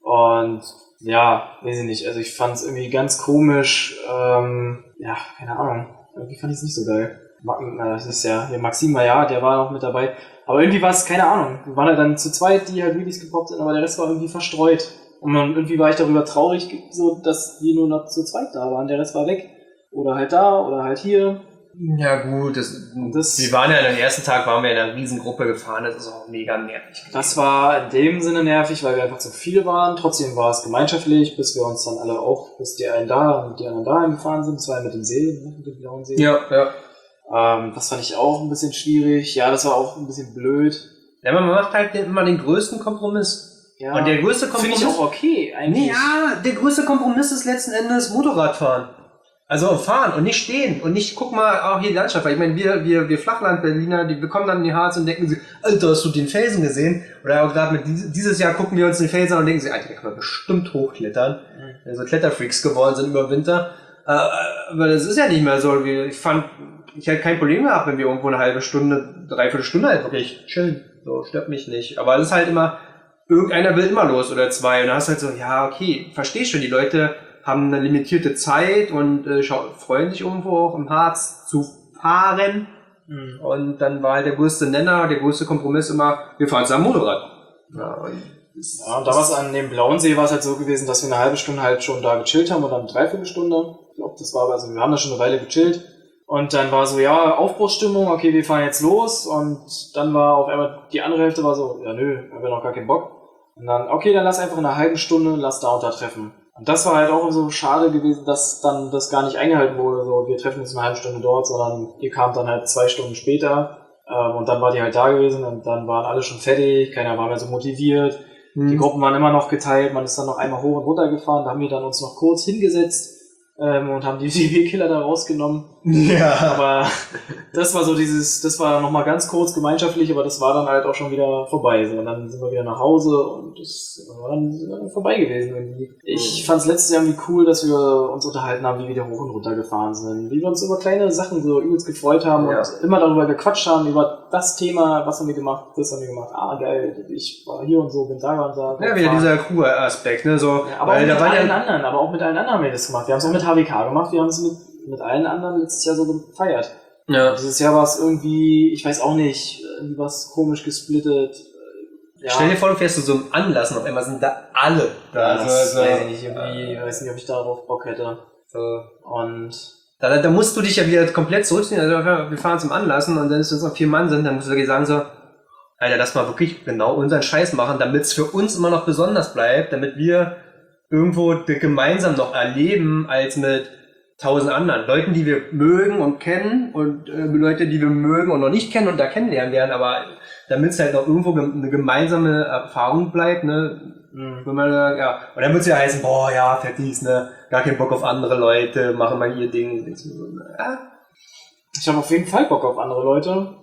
Und ja, weiß ich nicht, also ich fand es irgendwie ganz komisch, ähm, ja, keine Ahnung, irgendwie fand ich es nicht so geil. Das ist ja, der Maxim war ja, der war auch mit dabei. Aber irgendwie war es, keine Ahnung, wir waren halt dann zu zweit, die halt Wheelies gepoppt sind, aber der Rest war irgendwie verstreut. Und man, irgendwie war ich darüber traurig, so, dass wir nur noch zu zweit da waren, der Rest war weg. Oder halt da, oder halt hier. Ja gut, das, das, wir waren ja am ersten Tag, waren wir in einer Riesengruppe gefahren, das ist auch mega nervig. Das war in dem Sinne nervig, weil wir einfach zu viele waren, trotzdem war es gemeinschaftlich, bis wir uns dann alle auch, bis die einen da und die anderen da gefahren sind, das war ja mit dem See, mit dem blauen See. Ja, ja. Ähm, das fand ich auch ein bisschen schwierig. Ja, das war auch ein bisschen blöd. Ja, man macht halt immer den größten Kompromiss. Ja. Und der größte Kompromiss... Finde ich auch okay, eigentlich. Ja, der größte Kompromiss ist letzten Endes Motorradfahren. Also fahren und nicht stehen und nicht, guck mal, auch hier die Landschaft. Weil ich meine, wir, wir, wir Flachland-Berliner, die bekommen dann in die Harz und denken sich, Alter, hast du den Felsen gesehen? Oder auch gerade mit dieses Jahr gucken wir uns den Felsen an und denken sich, Alter, da kann man bestimmt hochklettern. Mhm. Also Kletterfreaks geworden sind über Winter. Äh, aber das ist ja nicht mehr so. Ich fand... Ich hätte kein Problem gehabt, wenn wir irgendwo eine halbe Stunde, dreiviertel Stunde halt wirklich chillen. So, stört mich nicht. Aber es ist halt immer, irgendeiner will immer los oder zwei. Und dann hast du halt so, ja, okay, versteh schon, die Leute haben eine limitierte Zeit und äh, freuen sich irgendwo auch im Harz zu fahren. Mhm. Und dann war halt der größte Nenner, der größte Kompromiss immer, wir fahren zusammen Motorrad. Ja, und, ja, und damals an dem Blauen See war es halt so gewesen, dass wir eine halbe Stunde halt schon da gechillt haben oder eine Dreiviertelstunde. Ich glaube, das war, also wir haben da schon eine Weile gechillt. Und dann war so, ja, Aufbruchsstimmung, okay, wir fahren jetzt los. Und dann war auf einmal, die andere Hälfte war so, ja nö, wir haben noch gar keinen Bock. Und dann, okay, dann lass einfach in einer halben Stunde, lass da und da treffen. Und das war halt auch so schade gewesen, dass dann das gar nicht eingehalten wurde. So, wir treffen uns in einer halben Stunde dort, sondern ihr kamt dann halt zwei Stunden später. Ähm, und dann war die halt da gewesen und dann waren alle schon fertig, keiner war mehr so motiviert. Mhm. Die Gruppen waren immer noch geteilt, man ist dann noch einmal hoch und runter gefahren, da haben wir dann uns noch kurz hingesetzt. Ähm, und haben die D B-Killer da rausgenommen. Ja. Aber das war so dieses, das war nochmal ganz kurz gemeinschaftlich, aber das war dann halt auch schon wieder vorbei. So, und dann sind wir wieder nach Hause und das war dann, sind wir dann vorbei gewesen irgendwie. Ich fand es letztes Jahr irgendwie cool, dass wir uns unterhalten haben, wie wir wieder hoch und runter gefahren sind. Wie wir uns über kleine Sachen so übelst gefreut haben ja. und immer darüber gequatscht haben, über das Thema, was haben wir gemacht, das haben wir gemacht. Ah, geil, ich war hier und so, bin da und da. Ja, wieder dieser Crew-Aspekt, ne, so. Ja, aber auch mit allen ja anderen, aber auch mit allen anderen haben wir das gemacht. Wir haben es auch mit H W K gemacht, wir haben es mit, mit allen anderen letztes Jahr so gefeiert. Ja. Dieses Jahr war es irgendwie, ich weiß auch nicht, irgendwie was komisch gesplittet. Ja. Stell dir vor, du fährst zu so einem Anlass und auf einmal sind da alle da. Ja, das also, weiß ich nicht, irgendwie, äh, weiß nicht, ob ich darauf Bock hätte. So. Und da, da musst du dich ja wieder komplett zurückziehen. Also wir fahren zum Anlassen und dann ist es noch vier Mann sind, dann musst du wirklich sagen so, Alter, lass mal wirklich genau unseren Scheiß machen, damit es für uns immer noch besonders bleibt, damit wir irgendwo gemeinsam noch erleben, als mit tausend anderen Leuten, die wir mögen und kennen und äh, Leute, die wir mögen und noch nicht kennen und da kennenlernen werden, aber damit es halt noch irgendwo ge- eine gemeinsame Erfahrung bleibt, ne, mhm. wenn man, ja, und dann wird es ja heißen, boah, ja, Fettis, ne, gar keinen Bock auf andere Leute, machen mal ihr Ding. Ja. Ich habe auf jeden Fall Bock auf andere Leute,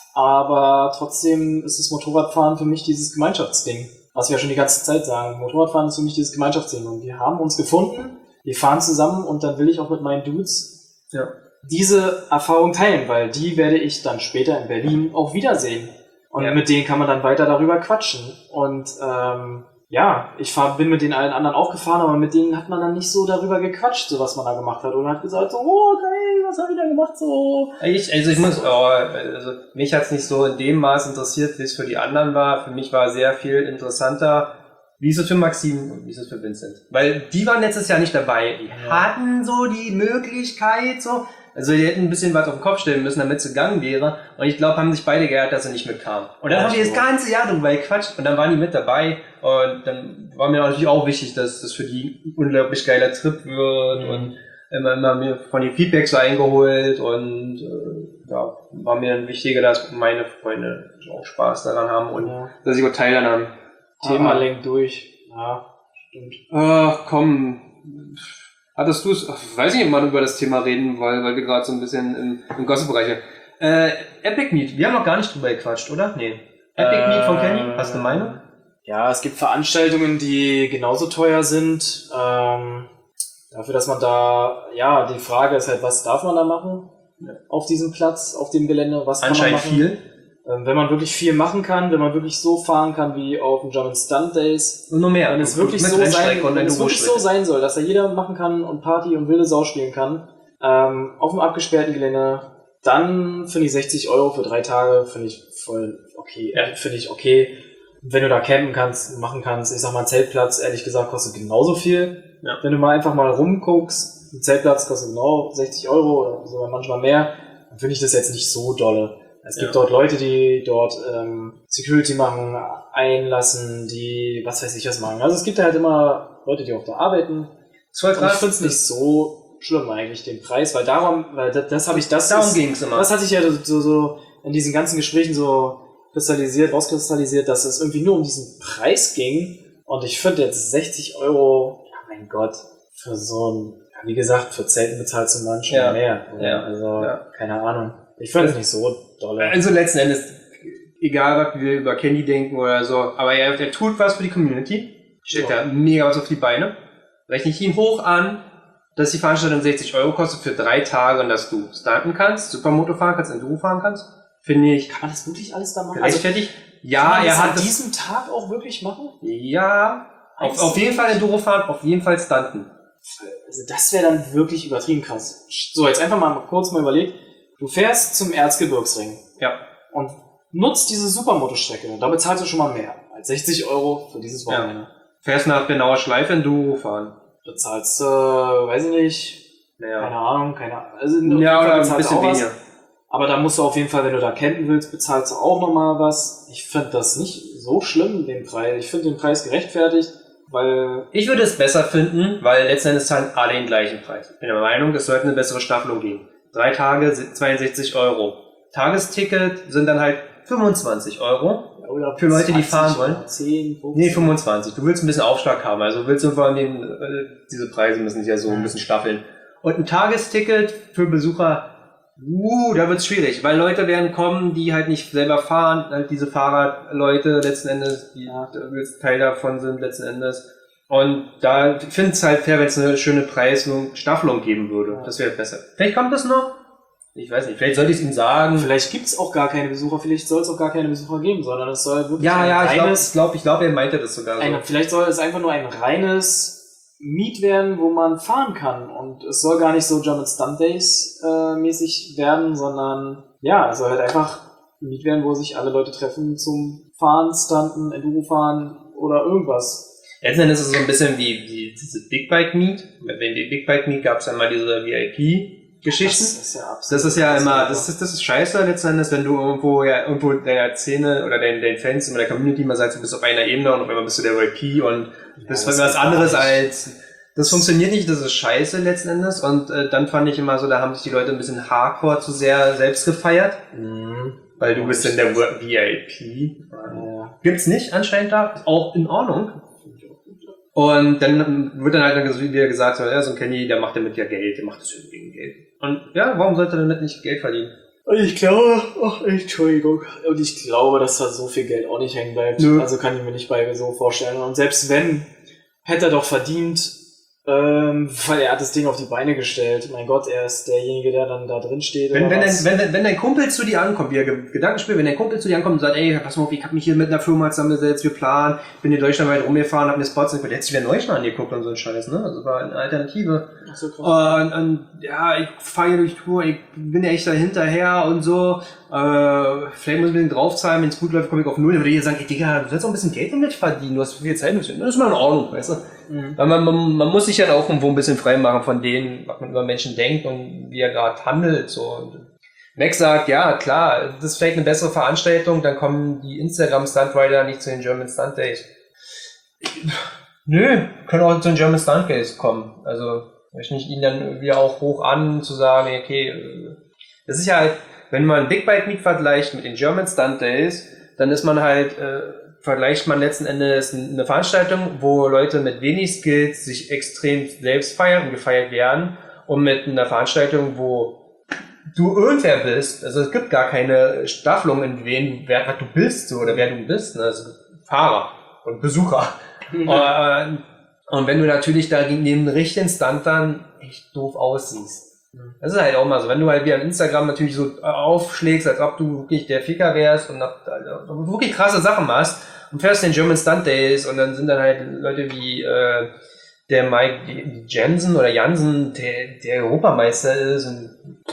aber trotzdem ist das Motorradfahren für mich dieses Gemeinschaftsding. Was wir ja schon die ganze Zeit sagen. Motorradfahren ist für mich dieses Gemeinschaftsding. Und wir haben uns gefunden, wir fahren zusammen und dann will ich auch mit meinen Dudes ja. diese Erfahrung teilen, weil die werde ich dann später in Berlin auch wiedersehen. Und ja. mit denen kann man dann weiter darüber quatschen. Und ähm, ja, ich fahr, bin mit den allen anderen auch gefahren, aber mit denen hat man dann nicht so darüber gequatscht, so was man da gemacht hat. Und hat gesagt so, oh geil, was hab ich da gemacht? So. Ich, also ich muss, oh, also mich hat's nicht so in dem Maß interessiert, wie es für die anderen war. Für mich war sehr viel interessanter, wie ist es für Maxim und wie ist es für Vincent. Weil die waren letztes Jahr nicht dabei. Die ja. hatten so die Möglichkeit, so. Also die hätten ein bisschen was auf den Kopf stellen müssen, damit es gegangen wäre. Und ich glaube, haben sich beide geärgert, dass sie nicht mitkamen. Und dann ja, haben die das ganze Jahr drüber gequatscht und dann waren die mit dabei. Und dann war mir natürlich auch wichtig, dass das für die ein unglaublich geiler Trip wird. Mhm. Und immer, immer mir von den Feedbacks so eingeholt. Und äh, ja, war mir dann wichtiger, dass meine Freunde auch Spaß daran haben und ja. dass sie auch Teil daran haben. Thema ah, lenkt durch. Ja, stimmt. Ach komm. Hattest du es, weiß ich nicht, mal über das Thema reden, weil, weil wir gerade so ein bisschen im, im Gossip-Bereich sind. Äh, Epic Meet, wir haben noch gar nicht drüber gequatscht, oder? Nee. Epic äh, Meet von Kenny, hast du eine Meinung? Ja, es gibt Veranstaltungen, die genauso teuer sind. Ähm, dafür, dass man da, ja, die Frage ist halt, was darf man da machen? Ja. Auf diesem Platz, auf dem Gelände, was kann man machen? Anscheinend viel. Ähm, wenn man wirklich viel machen kann, wenn man wirklich so fahren kann wie auf den German Stunt Days, und noch mehr, wenn es wirklich, so sein, wenn es wirklich so sein soll, dass da jeder machen kann und Party und wilde Sau spielen kann, ähm, auf dem abgesperrten Gelände, dann finde ich sechzig Euro für drei Tage, finde ich voll okay, äh, finde ich okay. Wenn du da campen kannst, machen kannst, ich sag mal, ein Zeltplatz, ehrlich gesagt, kostet genauso viel. Ja. Wenn du mal einfach mal rumguckst, ein Zeltplatz kostet genau sechzig Euro oder sogar manchmal mehr, dann finde ich das jetzt nicht so dolle. Es gibt ja. dort Leute, die dort ähm, Security machen, einlassen, die was weiß ich was machen. Also es gibt halt immer Leute, die auch da arbeiten. Ich finde es nicht so schlimm eigentlich, den Preis, weil darum, weil das, das habe ich, das darum ging's immer. Das hatte ich ja so, so in diesen ganzen Gesprächen so kristallisiert, rauskristallisiert, dass es irgendwie nur um diesen Preis ging. Und ich finde jetzt sechzig Euro, ja mein Gott, für so ein, ja, wie gesagt, für Zelten bezahlt zum manchen ja. mehr. Ja. Also, ja. keine Ahnung. Ich finde es nicht so doll. Also letzten Endes, egal was wir über Candy denken oder so, aber er, er tut was für die Community, stellt ja. da mega was auf die Beine, rechne ich ihn hoch an, dass die Veranstaltung sechzig Euro kostet für drei Tage und dass du stunten kannst, Supermoto fahren kannst, Enduro fahren kannst, finde ich. Kann man das wirklich alles da machen? Gerechtfertigt? Also, ja, er hat an diesem Tag auch wirklich machen? Ja, auf, auf jeden Fall Enduro fahren, auf jeden Fall stunten. Also das wäre dann wirklich übertrieben krass. So, jetzt einfach mal kurz mal überlegt. Du fährst zum Erzgebirgsring. Ja. Und nutzt diese Supermotostrecke. Da bezahlst du schon mal mehr als sechzig Euro für dieses Wochenende. Ja. Fährst nach genauer Schleife Enduro fahren. Da zahlst du, äh, weiß ich nicht, Naja. Keine Ahnung, keine Ahnung. Also ja, oder ein bisschen weniger. Aber da musst du auf jeden Fall, wenn du da campen willst, bezahlst du auch nochmal was. Ich finde das nicht so schlimm, den Preis. Ich finde den Preis gerechtfertigt, weil... Ich würde es besser finden, weil letzten Endes zahlen alle den gleichen Preis. Ich bin der Meinung, es sollte eine bessere Staffelung geben. Drei Tage, zweiundsechzig Euro. Tagesticket sind dann halt fünfundzwanzig Euro. Oder für Leute, die fahren wollen. zehn, fünfzehn. Nee, fünfundzwanzig. Du willst ein bisschen Aufschlag haben. Also willst du vor allem, äh, diese Preise müssen sich ja so ein bisschen staffeln. Und ein Tagesticket für Besucher, uh, da wird's schwierig, weil Leute werden kommen, die halt nicht selber fahren, halt diese Fahrradleute letzten Endes, die ja. Teil davon sind letzten Endes. Und da finde ich es halt fair, wenn es eine schöne Preisstaffelung geben würde. Ja. Das wäre besser. Vielleicht kommt das noch. Ich weiß nicht, vielleicht sollte ich es ihm sagen. Vielleicht gibt es auch gar keine Besucher, vielleicht soll es auch gar keine Besucher geben, sondern es soll wirklich ja, ein ja, reines... ich glaube, ich glaube, glaub, er meinte das sogar so. Eine, vielleicht soll es einfach nur ein reines Miet werden, wo man fahren kann. Und es soll gar nicht so German Stunt Days äh, mäßig werden, sondern ja, es soll halt einfach ein Miet werden, wo sich alle Leute treffen zum Fahren, Stunten, Enduro fahren oder irgendwas. Letzten Endes ist es so ein bisschen wie, wie dieses Big Bike Meet. Bei dem Big Bike Meet gab es dann mal diese V I P-Geschichten. Das ist ja absolut. Das ist ja immer, das ist, das ist scheiße letzten Endes, wenn du irgendwo, ja, irgendwo deiner Szene oder deinen, deinen Fans in der Community mal sagst, du bist auf einer Ebene und auf einmal bist du der V I P und ja, bist was anderes als, das funktioniert nicht, das ist scheiße letzten Endes und äh, dann fand ich immer so, da haben sich die Leute ein bisschen hardcore zu sehr selbst gefeiert. Mhm. Weil du bist dann der V I P. Ja. Gibt's nicht anscheinend da, ist auch in Ordnung. Und dann wird dann halt wieder gesagt, so, ja, so ein Kenny, der macht damit ja Geld, der macht das wegen Geld. Und ja, warum sollte er damit nicht Geld verdienen? Ich glaube, ach, Entschuldigung, und ich glaube, dass da so viel Geld auch nicht hängen bleibt. Nö. Also kann ich mir nicht bei so vorstellen. Und selbst wenn, hätte er doch verdient, ähm, weil er hat das Ding auf die Beine gestellt. Mein Gott, er ist derjenige, der dann da drin steht. Wenn, wenn, dein, wenn, wenn dein Kumpel zu dir ankommt, wie er Gedankenspiel, wenn dein Kumpel zu dir ankommt und sagt, ey, pass mal auf, ich hab mich hier mit einer Firma zusammengesetzt, wir planen, bin hier deutschlandweit rumgefahren, hab mir Spots angeguckt, der hat sich wieder Neuschland angeguckt und so ein Scheiß, ne? Also war eine Alternative. Ach so, krass. Und, und ja, ich fahre hier durch Tour, ich bin ja echt da hinterher und so. Äh, vielleicht muss ich ein bisschen draufzahlen, wenn es gut läuft, komme ich auf Null. Dann würde ich sagen, ey Digga, du sollst auch ein bisschen Geld damit verdienen, du hast viel Zeit mit. Das ist mal in Ordnung, weißt du? Mhm. Weil man, man, man muss sich ja auch irgendwo ein bisschen frei machen von denen, was man über Menschen denkt und wie er gerade handelt. So. Und Max sagt, ja, klar, das ist vielleicht eine bessere Veranstaltung, dann kommen die Instagram-Stuntrider nicht zu den German Stunt Days. Nö, können auch zu den German Stunt Days kommen. Also, ich nicht ihn dann wieder auch hoch an, zu sagen, okay, das ist ja halt, wenn man ein Big Bike Meet vergleicht mit den German Stunt Days, dann ist man halt, äh, vergleicht man letzten Endes eine Veranstaltung, wo Leute mit wenig Skills sich extrem selbst feiern und gefeiert werden und mit einer Veranstaltung, wo du irgendwer bist, also es gibt gar keine Staffelung in wen, wer du bist so, oder wer du bist, ne? Also Fahrer und Besucher. Mhm. Und, und wenn du natürlich da gegen den richtigen Stunt dann echt doof aussiehst. Das ist halt auch mal so, wenn du halt wie an Instagram natürlich so aufschlägst, als ob du wirklich der Ficker wärst und also wirklich krasse Sachen machst und fährst den German Stunt Days und dann sind dann halt Leute wie äh, der Mike Jensen oder Jansen, der, der Europameister ist und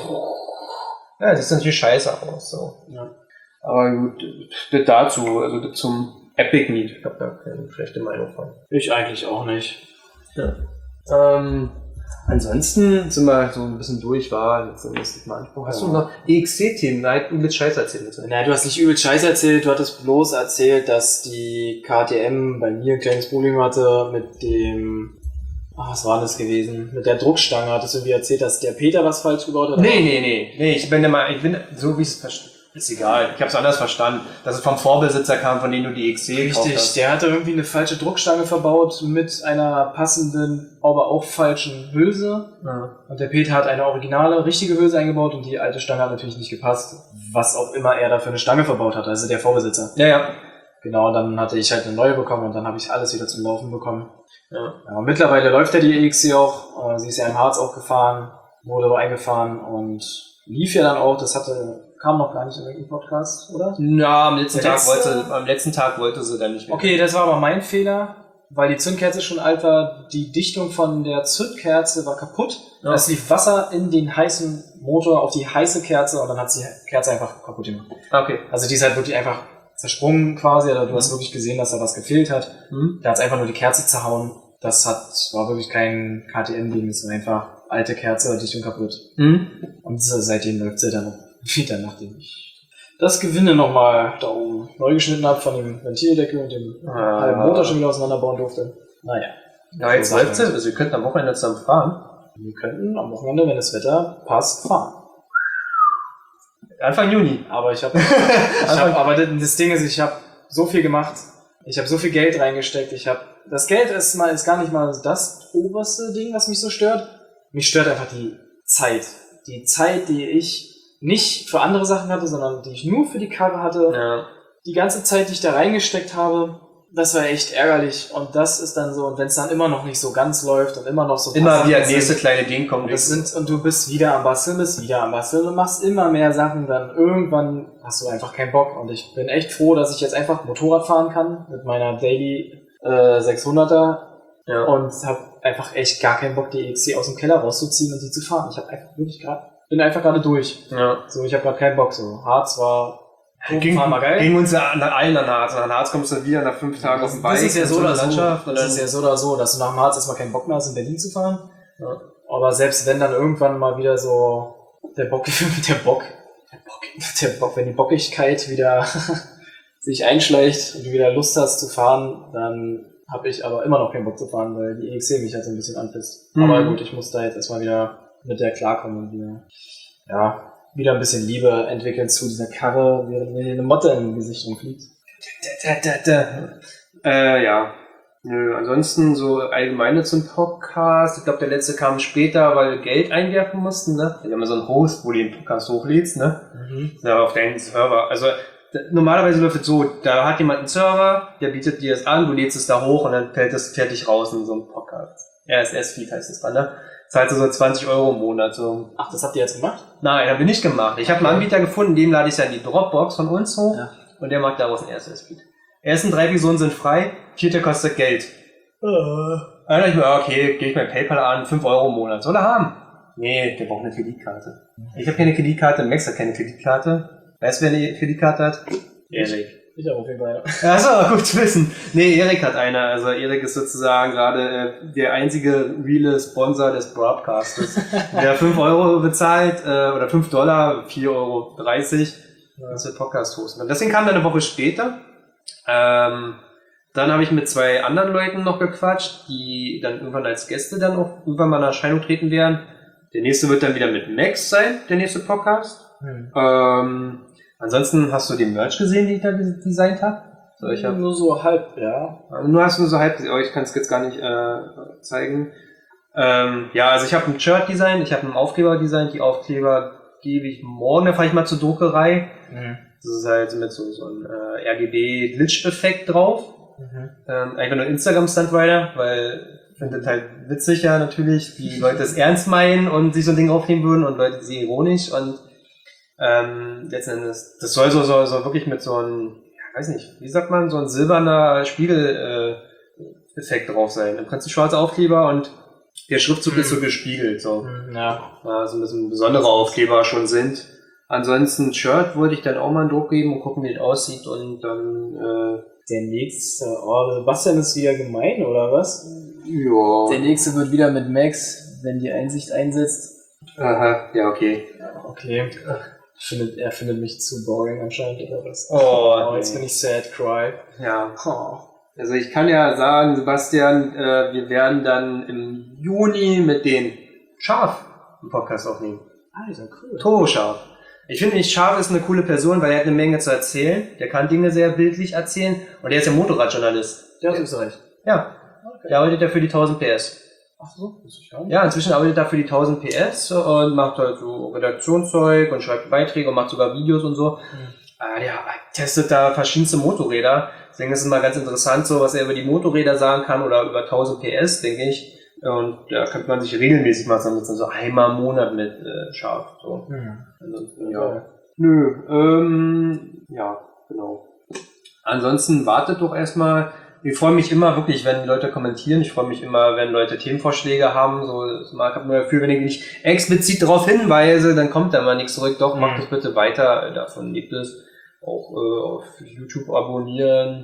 ja, das sieht natürlich scheiße aus. So. Ja. Aber gut, das dazu, also das zum Epic Meet, ich habe da keine schlechte Meinung von. Ich eigentlich auch nicht. Ja. Ähm, Ansonsten sind wir so ein bisschen durch, war jetzt im nächsten Mal Anspruch. Hast ja. du noch E X C-Themen? Nein, übel Scheiß erzählt. Bitte. Nein, du hast nicht übel Scheiß erzählt, du hattest bloß erzählt, dass die K T M bei mir ein kleines Problem hatte mit dem, ach, was war das gewesen? Mit der Druckstange. Hattest du irgendwie erzählt, dass der Peter was falsch gebaut hat? Nee, nee, nee, nee, ich bin der Meinung, ich bin, so wie es verstehe. Ist egal, ich hab's anders verstanden, dass es vom Vorbesitzer kam, von dem du die X C gekauft hast. Richtig, der hatte irgendwie eine falsche Druckstange verbaut mit einer passenden, aber auch falschen Hülse. Ja. Und der Peter hat eine originale, richtige Hülse eingebaut und die alte Stange hat natürlich nicht gepasst. Was auch immer er da für eine Stange verbaut hat, also der Vorbesitzer. Ja, ja. Genau, und dann hatte ich halt eine neue bekommen und dann habe ich alles wieder zum Laufen bekommen. Ja. Ja, und mittlerweile läuft ja die E X C auch, sie ist ja im Harz auch gefahren, wurde aber eingefahren und lief ja dann auch, das hatte... Kam noch gar nicht in irgendeinem Podcast, oder? Ja, am letzten, Tag wollte, am letzten Tag wollte sie dann nicht mehr. Okay, das war aber mein Fehler, weil die Zündkerze schon alt war. Die Dichtung von der Zündkerze war kaputt. Ja. Es lief Wasser in den heißen Motor auf die heiße Kerze und dann hat die Kerze einfach kaputt gemacht. Okay. Also die ist halt wirklich einfach zersprungen quasi. Oder du mhm. hast wirklich gesehen, dass da was gefehlt hat. Mhm. Da hat es einfach nur die Kerze zerhauen. Das hat, war wirklich kein K T M-Ding, das war einfach alte Kerze, die ist schon kaputt. Hm? Und so, seitdem läuft sie dann wieder, nachdem ich das Gewinde nochmal da oben neu geschnitten habe von dem Ventildeckel und dem Ah. halben Motor schon wieder auseinanderbauen durfte. Naja. Ja, jetzt läuft sie. Also wir könnten am Wochenende zusammen fahren. Wir könnten am Wochenende, wenn das Wetter passt, fahren. Anfang Juni. Aber ich habe, ich hab, aber das Ding ist, ich habe so viel gemacht. Ich habe so viel Geld reingesteckt. Ich habe, das Geld ist mal, ist gar nicht mal das oberste Ding, was mich so stört. Mich stört einfach die Zeit. Die Zeit, die ich nicht für andere Sachen hatte, sondern die ich nur für die Karre hatte. Ja. Die ganze Zeit, die ich da reingesteckt habe, das war echt ärgerlich. Und das ist dann so, und wenn es dann immer noch nicht so ganz läuft und immer noch so... Immer wieder das sind, nächste kleine Ding kommt. und, das sind, und du bist wieder am Basteln, bist wieder am Basteln und machst immer mehr Sachen, dann irgendwann hast du einfach keinen Bock. Und ich bin echt froh, dass ich jetzt einfach Motorrad fahren kann mit meiner Daily äh, sechshunderter Ja. und habe einfach echt gar keinen Bock, die E X C aus dem Keller rauszuziehen und die zu fahren. Ich habe einfach wirklich gerade, bin einfach gerade durch. Ja. So, ich habe gerade keinen Bock. So, Harz war... Ging, fahren war geil. ging uns ja nach allen an Harz. Nach Harz kommst du dann wieder nach fünf Tagen auf dem Bike. Das ist ja so oder so. Landschaft und Das dann, ist ja so oder so, dass du nach dem Harz erstmal keinen Bock mehr hast, in Berlin zu fahren. Ja. Aber selbst wenn dann irgendwann mal wieder so der Bock, der Bock, der Bock, der Bock, wenn die Bockigkeit wieder sich einschleicht und du wieder Lust hast zu fahren, dann habe ich aber immer noch keinen Bock zu fahren, weil die E X C mich halt so ein bisschen anpisst. Mhm. Aber gut, ich muss da jetzt erstmal wieder mit der klarkommen und wieder, ja, wieder ein bisschen Liebe entwickeln zu dieser Karre, während mir eine Motte im Gesicht rumfliegt. Da, da, da, da. Äh, ja. Nö, ansonsten so allgemeine zum Podcast. Ich glaube, der letzte kam später, weil wir Geld einwerfen mussten, ne? Wir haben ja so einen Host, wo du den Podcast hochlädst, ne? Mhm. Ja, auf deinen Server. Also d- normalerweise läuft es so, da hat jemand einen Server, der bietet dir das an, du lädst es da hoch und dann fällt es fertig raus in so einem Podcast. R S S-Feed heißt es dann, ne? Zahlst du so zwanzig Euro im Monat. So. Ach, das habt ihr jetzt gemacht? Nein, haben wir nicht gemacht. Ich habe einen Anbieter gefunden, dem lade ich ja in die Dropbox von uns hoch Ja. und der macht daraus ein R S S-Feed. Ersten drei Personen sind frei, vierte kostet Geld. Uh. Dann dachte ich mir, okay, gehe ich mein PayPal an, fünf Euro im Monat. Soll er haben? Nee, der braucht eine Kreditkarte. Ich habe keine Kreditkarte, Max hat keine Kreditkarte. Weißt du, wer eine Kreditkarte hat? Erik. Ich habe auf jeden Fall eine. Achso, gut zu wissen. Nee, Erik hat eine. Also Erik ist sozusagen gerade äh, der einzige reale Sponsor des Broadcastes. Der fünf Euro bezahlt, äh, oder fünf Dollar, vier Euro dreißig, Ja. dass wir Podcast hosten. Und deswegen kam dann eine Woche später. Ähm, dann habe ich mit zwei anderen Leuten noch gequatscht, die dann irgendwann als Gäste dann auch irgendwann mal in Erscheinung treten werden. Der nächste wird dann wieder mit Max sein, der nächste Podcast. Hm. Ähm, ansonsten hast du den Merch gesehen, den ich da designt habe? So, ich hab, Nur so halb, ja. nur hast du so halb, oh, ich kann es jetzt gar nicht äh, zeigen. Ähm, ja, also ich habe ein Shirt designt, ich habe einen Aufkleber designt, die Aufkleber gebe ich morgen, da fahre ich mal zur Druckerei. Mhm. Das ist halt mit so, so einem äh, R G B-Glitch-Effekt drauf. Mhm. Ähm, einfach nur Instagram-Stunt-Rider, weil ich finde das halt witzig ja natürlich, wie Leute es ernst meinen und sich so ein Ding aufnehmen würden und Leute sie ironisch und ähm, letzten Endes, das soll so, so, so wirklich mit so einem, ja, weiß nicht, wie sagt man, so ein silberner Spiegel-Effekt drauf sein. Im Prinzip schwarzer Aufkleber und der Schriftzug Mhm. ist so gespiegelt, so. Ja. Ja, so ein bisschen besondere Aufkleber schon sind. Ansonsten Shirt wollte ich dann auch mal einen Druck geben und gucken, wie das aussieht und dann, äh, Der nächste, oh, Sebastian ist wieder gemein, oder was? ja. Der nächste wird wieder mit Max, wenn die Einsicht einsetzt. Aha, ja, okay. Okay. Findet, er findet mich zu boring anscheinend, oder was? Oh, Oh, jetzt bin ich sad, cry. Ja. Oh. Also ich kann ja sagen, Sebastian, äh, wir werden dann im Juni mit den Schaf einen Podcast aufnehmen. Alter, cool. Toro Schaf. Ich finde, nicht Schaf ist eine coole Person, weil er hat eine Menge zu erzählen. Der kann Dinge sehr bildlich erzählen und er ist ja Motorradjournalist. Der aus Österreich. Ja, Okay. der arbeitet ja für die tausend P S. Ach so, das ist ja. Ja, inzwischen arbeitet er für die tausend P S und macht halt so Redaktionszeug und schreibt Beiträge und macht sogar Videos und so. Mhm. Ah, der testet da verschiedenste Motorräder. Deswegen ist es mal ganz interessant, so was er über die Motorräder sagen kann oder über tausend P S, denke ich. Und da könnte man sich regelmäßig mal so, so einmal im Monat mit äh, scharf. So. Mhm. Ansonsten, ja. Nö, ähm, ja, genau. Ansonsten wartet doch erstmal. Ich freue mich immer wirklich, wenn Leute kommentieren. Ich freue mich immer, wenn Leute Themenvorschläge haben. So, ich habe nur dafür, wenn ich nicht explizit darauf hinweise, dann kommt da mal nichts zurück. Doch, macht das bitte weiter. Davon lebt es. Auch äh, auf YouTube abonnieren.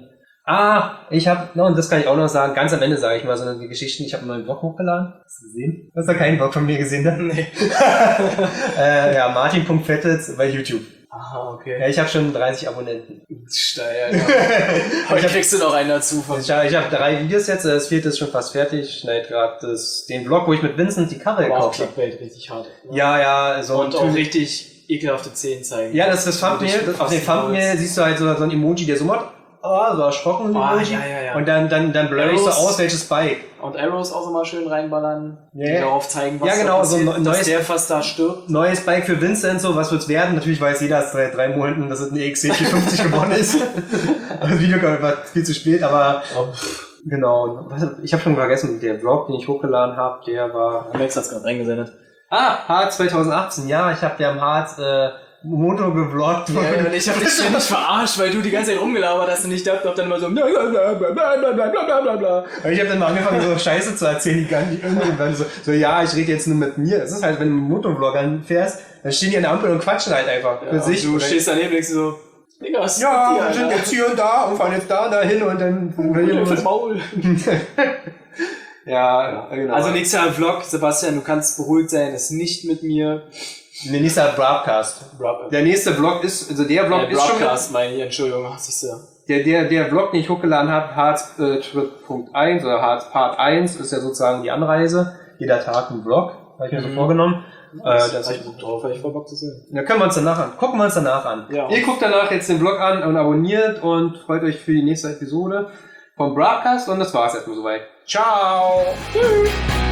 Ah, ich habe, no, und das kann ich auch noch sagen, ganz am Ende sage ich mal so eine Geschichten, ich habe einen neuen Blog hochgeladen. Hast du gesehen? Du hast doch keinen Blog von mir gesehen, ne? Nee. äh, ja, martin.vettels bei YouTube. Aha, okay. Ja, ich habe schon dreißig Abonnenten. Steil, ja. Heute kriegst du noch einen dazu. Von Ich habe ich hab drei Videos jetzt, das vierte ist schon fast fertig. Ich schneide gerade den Vlog, wo ich mit Vincent die Cover aber auch gekauft habe. Clickbait richtig hart. Ne? Ja, ja, so Und auch richtig ekelhafte Zehen zeigen. Ja, das ist das Thumbnail. das Auf dem Thumbnail siehst du halt so, so ein Emoji, der so macht, oh, so erschrocken. Ah, Emoji. ja, ja, ja. Und dann, dann, dann blur ich so Arrows. aus, welches Bike. Und Arrows auch so mal schön reinballern, Ja. die darauf zeigen, was Ja, genau, da so ein passiert, neues- dass der fast da stirbt. Neues Bike für Vincent, so, was wird's werden? Natürlich weiß jeder seit drei Monaten, dass es eine X C vierhundertfünfzig geworden ist. Das Video war viel zu spät, aber genau. Ich habe schon vergessen, der Vlog, den ich hochgeladen habe, der war... Max hat's gerade reingesendet. Ah, Harz zwanzig achtzehn, ja, ich habe der am Harz äh, Motor gevloggt. Ja, und ich hab dich ständig verarscht, weil du die ganze Zeit rumgelabert hast und ich dachte, dann immer so bla bla bla bla bla bla bla bla. Und ich habe dann mal angefangen, so Scheiße zu erzählen, die gar nicht irgendwann so, so, ja, ich rede jetzt nur mit mir. Es ist halt, wenn du mit Motovloggern fährst, dann stehen die an der Ampel und quatschen halt einfach Ja, für sich. du Oder- stehst daneben und denkst so, Digga, was ist ja, mit dir, wir sind Alter? jetzt hier und da und fahren jetzt da und da hin und dann... Alter, fürs Maul. ja, genau. Also nächster Vlog, Sebastian, du kannst beruhigt sein, ist nicht mit mir. der nächste Broadcast. Der nächste Vlog ist, also der Vlog Der ist schon... Broadcast, meine ich, Entschuldigung, ach, siehst du. Der, der, der Vlog, den ich hochgeladen habe, Harz äh, Trip Punkt eins oder Harz Part eins, ist ja sozusagen die Anreise. Jeder Tag ein Vlog, habe ich mir so Mhm. vorgenommen. Äh, Das das, hab ich Bock drauf, hab ich voll Bock zu sehen. da können wir uns danach an. Gucken wir uns danach an. Ja. Ihr guckt danach jetzt den Vlog an und abonniert und freut euch für die nächste Episode vom Broadcast und das war's erstmal soweit. Ciao! Tschüss.